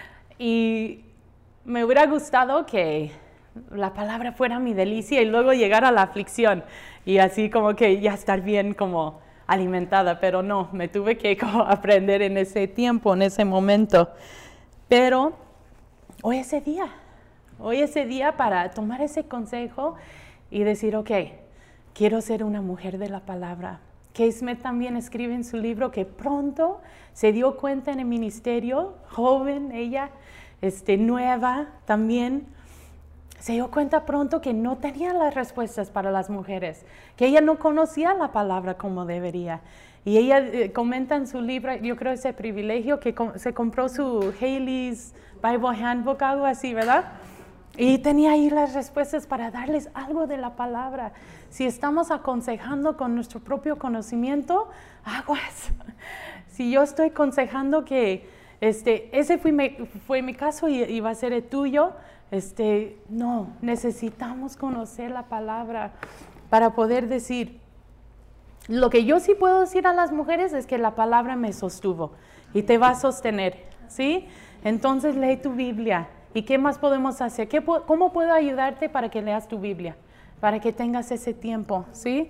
Y me hubiera gustado que la palabra fuera mi delicia y luego llegar a la aflicción y así como que ya estar bien como alimentada, pero no, me tuve que como aprender en ese tiempo, en ese momento. Pero hoy es ese día, hoy es ese día para tomar ese consejo y decir, ok, quiero ser una mujer de la palabra. Kay Smith también escribe en su libro que pronto se dio cuenta en el ministerio, joven ella, este, nueva también, se dio cuenta pronto que no tenía las respuestas para las mujeres, que ella no conocía la palabra como debería. Y ella eh, comenta en su libro, yo creo ese privilegio, que com- se compró su Haley's Bible Handbook, algo así, ¿verdad? Y tenía ahí las respuestas para darles algo de la palabra. Si estamos aconsejando con nuestro propio conocimiento, aguas. Si yo estoy aconsejando que este, ese fue mi, fue mi caso y, y va a ser el tuyo, este, no, necesitamos conocer la palabra para poder decir. Lo que yo sí puedo decir a las mujeres es que la palabra me sostuvo y te va a sostener, ¿sí? Entonces lee tu Biblia. ¿Y qué más podemos hacer? ¿Qué, ¿Cómo puedo ayudarte para que leas tu Biblia? Para que tengas ese tiempo, ¿sí?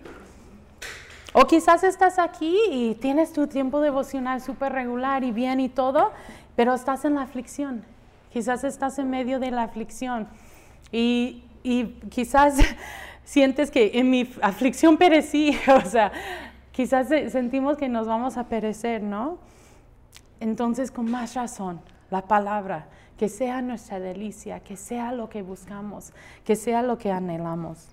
O quizás estás aquí y tienes tu tiempo devocional súper regular y bien y todo, pero estás en la aflicción. Quizás estás en medio de la aflicción. Y, y quizás sientes que en mi aflicción perecí. O sea, quizás sentimos que nos vamos a perecer, ¿no? Entonces, con más razón, la palabra, que sea nuestra delicia, que sea lo que buscamos, que sea lo que anhelamos.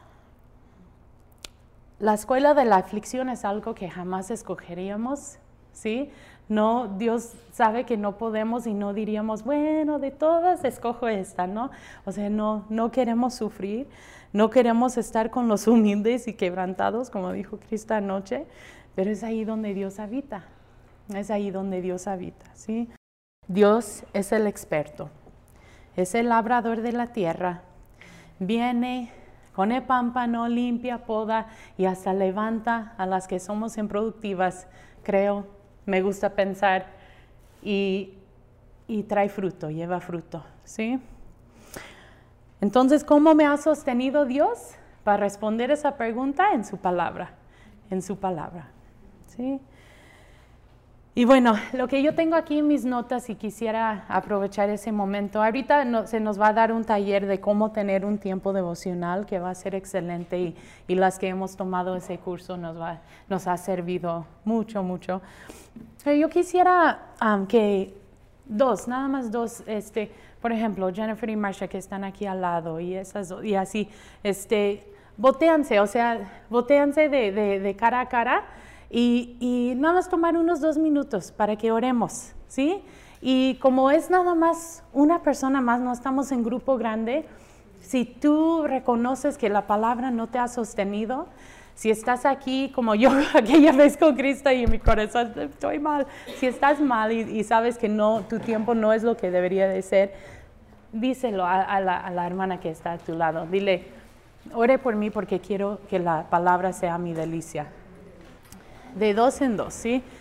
La escuela de la aflicción es algo que jamás escogeríamos, ¿sí? No, Dios sabe que no podemos y no diríamos, bueno, de todas escojo esta, ¿no? O sea, no, no queremos sufrir, no queremos estar con los humildes y quebrantados, como dijo Cristo anoche, pero es ahí donde Dios habita, es ahí donde Dios habita, ¿sí? Dios es el experto, es el labrador de la tierra, viene, pone pámpano, limpia, poda y hasta levanta a las que somos improductivas, creo, me gusta pensar, y, y trae fruto, lleva fruto, ¿sí? Entonces, ¿cómo me ha sostenido Dios? Para responder esa pregunta, en su palabra, en su palabra, ¿sí? Y bueno, lo que yo tengo aquí en mis notas y quisiera aprovechar ese momento, ahorita no, se nos va a dar un taller de cómo tener un tiempo devocional que va a ser excelente y, y las que hemos tomado ese curso nos, va, nos ha servido mucho, mucho. Pero yo quisiera um, que dos, nada más dos, este, por ejemplo, Jennifer y Marsha que están aquí al lado y, esas, y así, este, voltéanse, o sea, voltéanse de, de, de cara a cara. Y, y nada más tomar unos dos minutos para que oremos, ¿sí? Y como es nada más una persona más, no estamos en grupo grande, si tú reconoces que la palabra no te ha sostenido, si estás aquí como yo aquella vez con Cristo y en mi corazón estoy mal, si estás mal y, y sabes que no, tu tiempo no es lo que debería de ser, díselo a, a, la, a la hermana que está a tu lado, dile, ore por mí porque quiero que la palabra sea mi delicia. De dos en dos, ¿sí?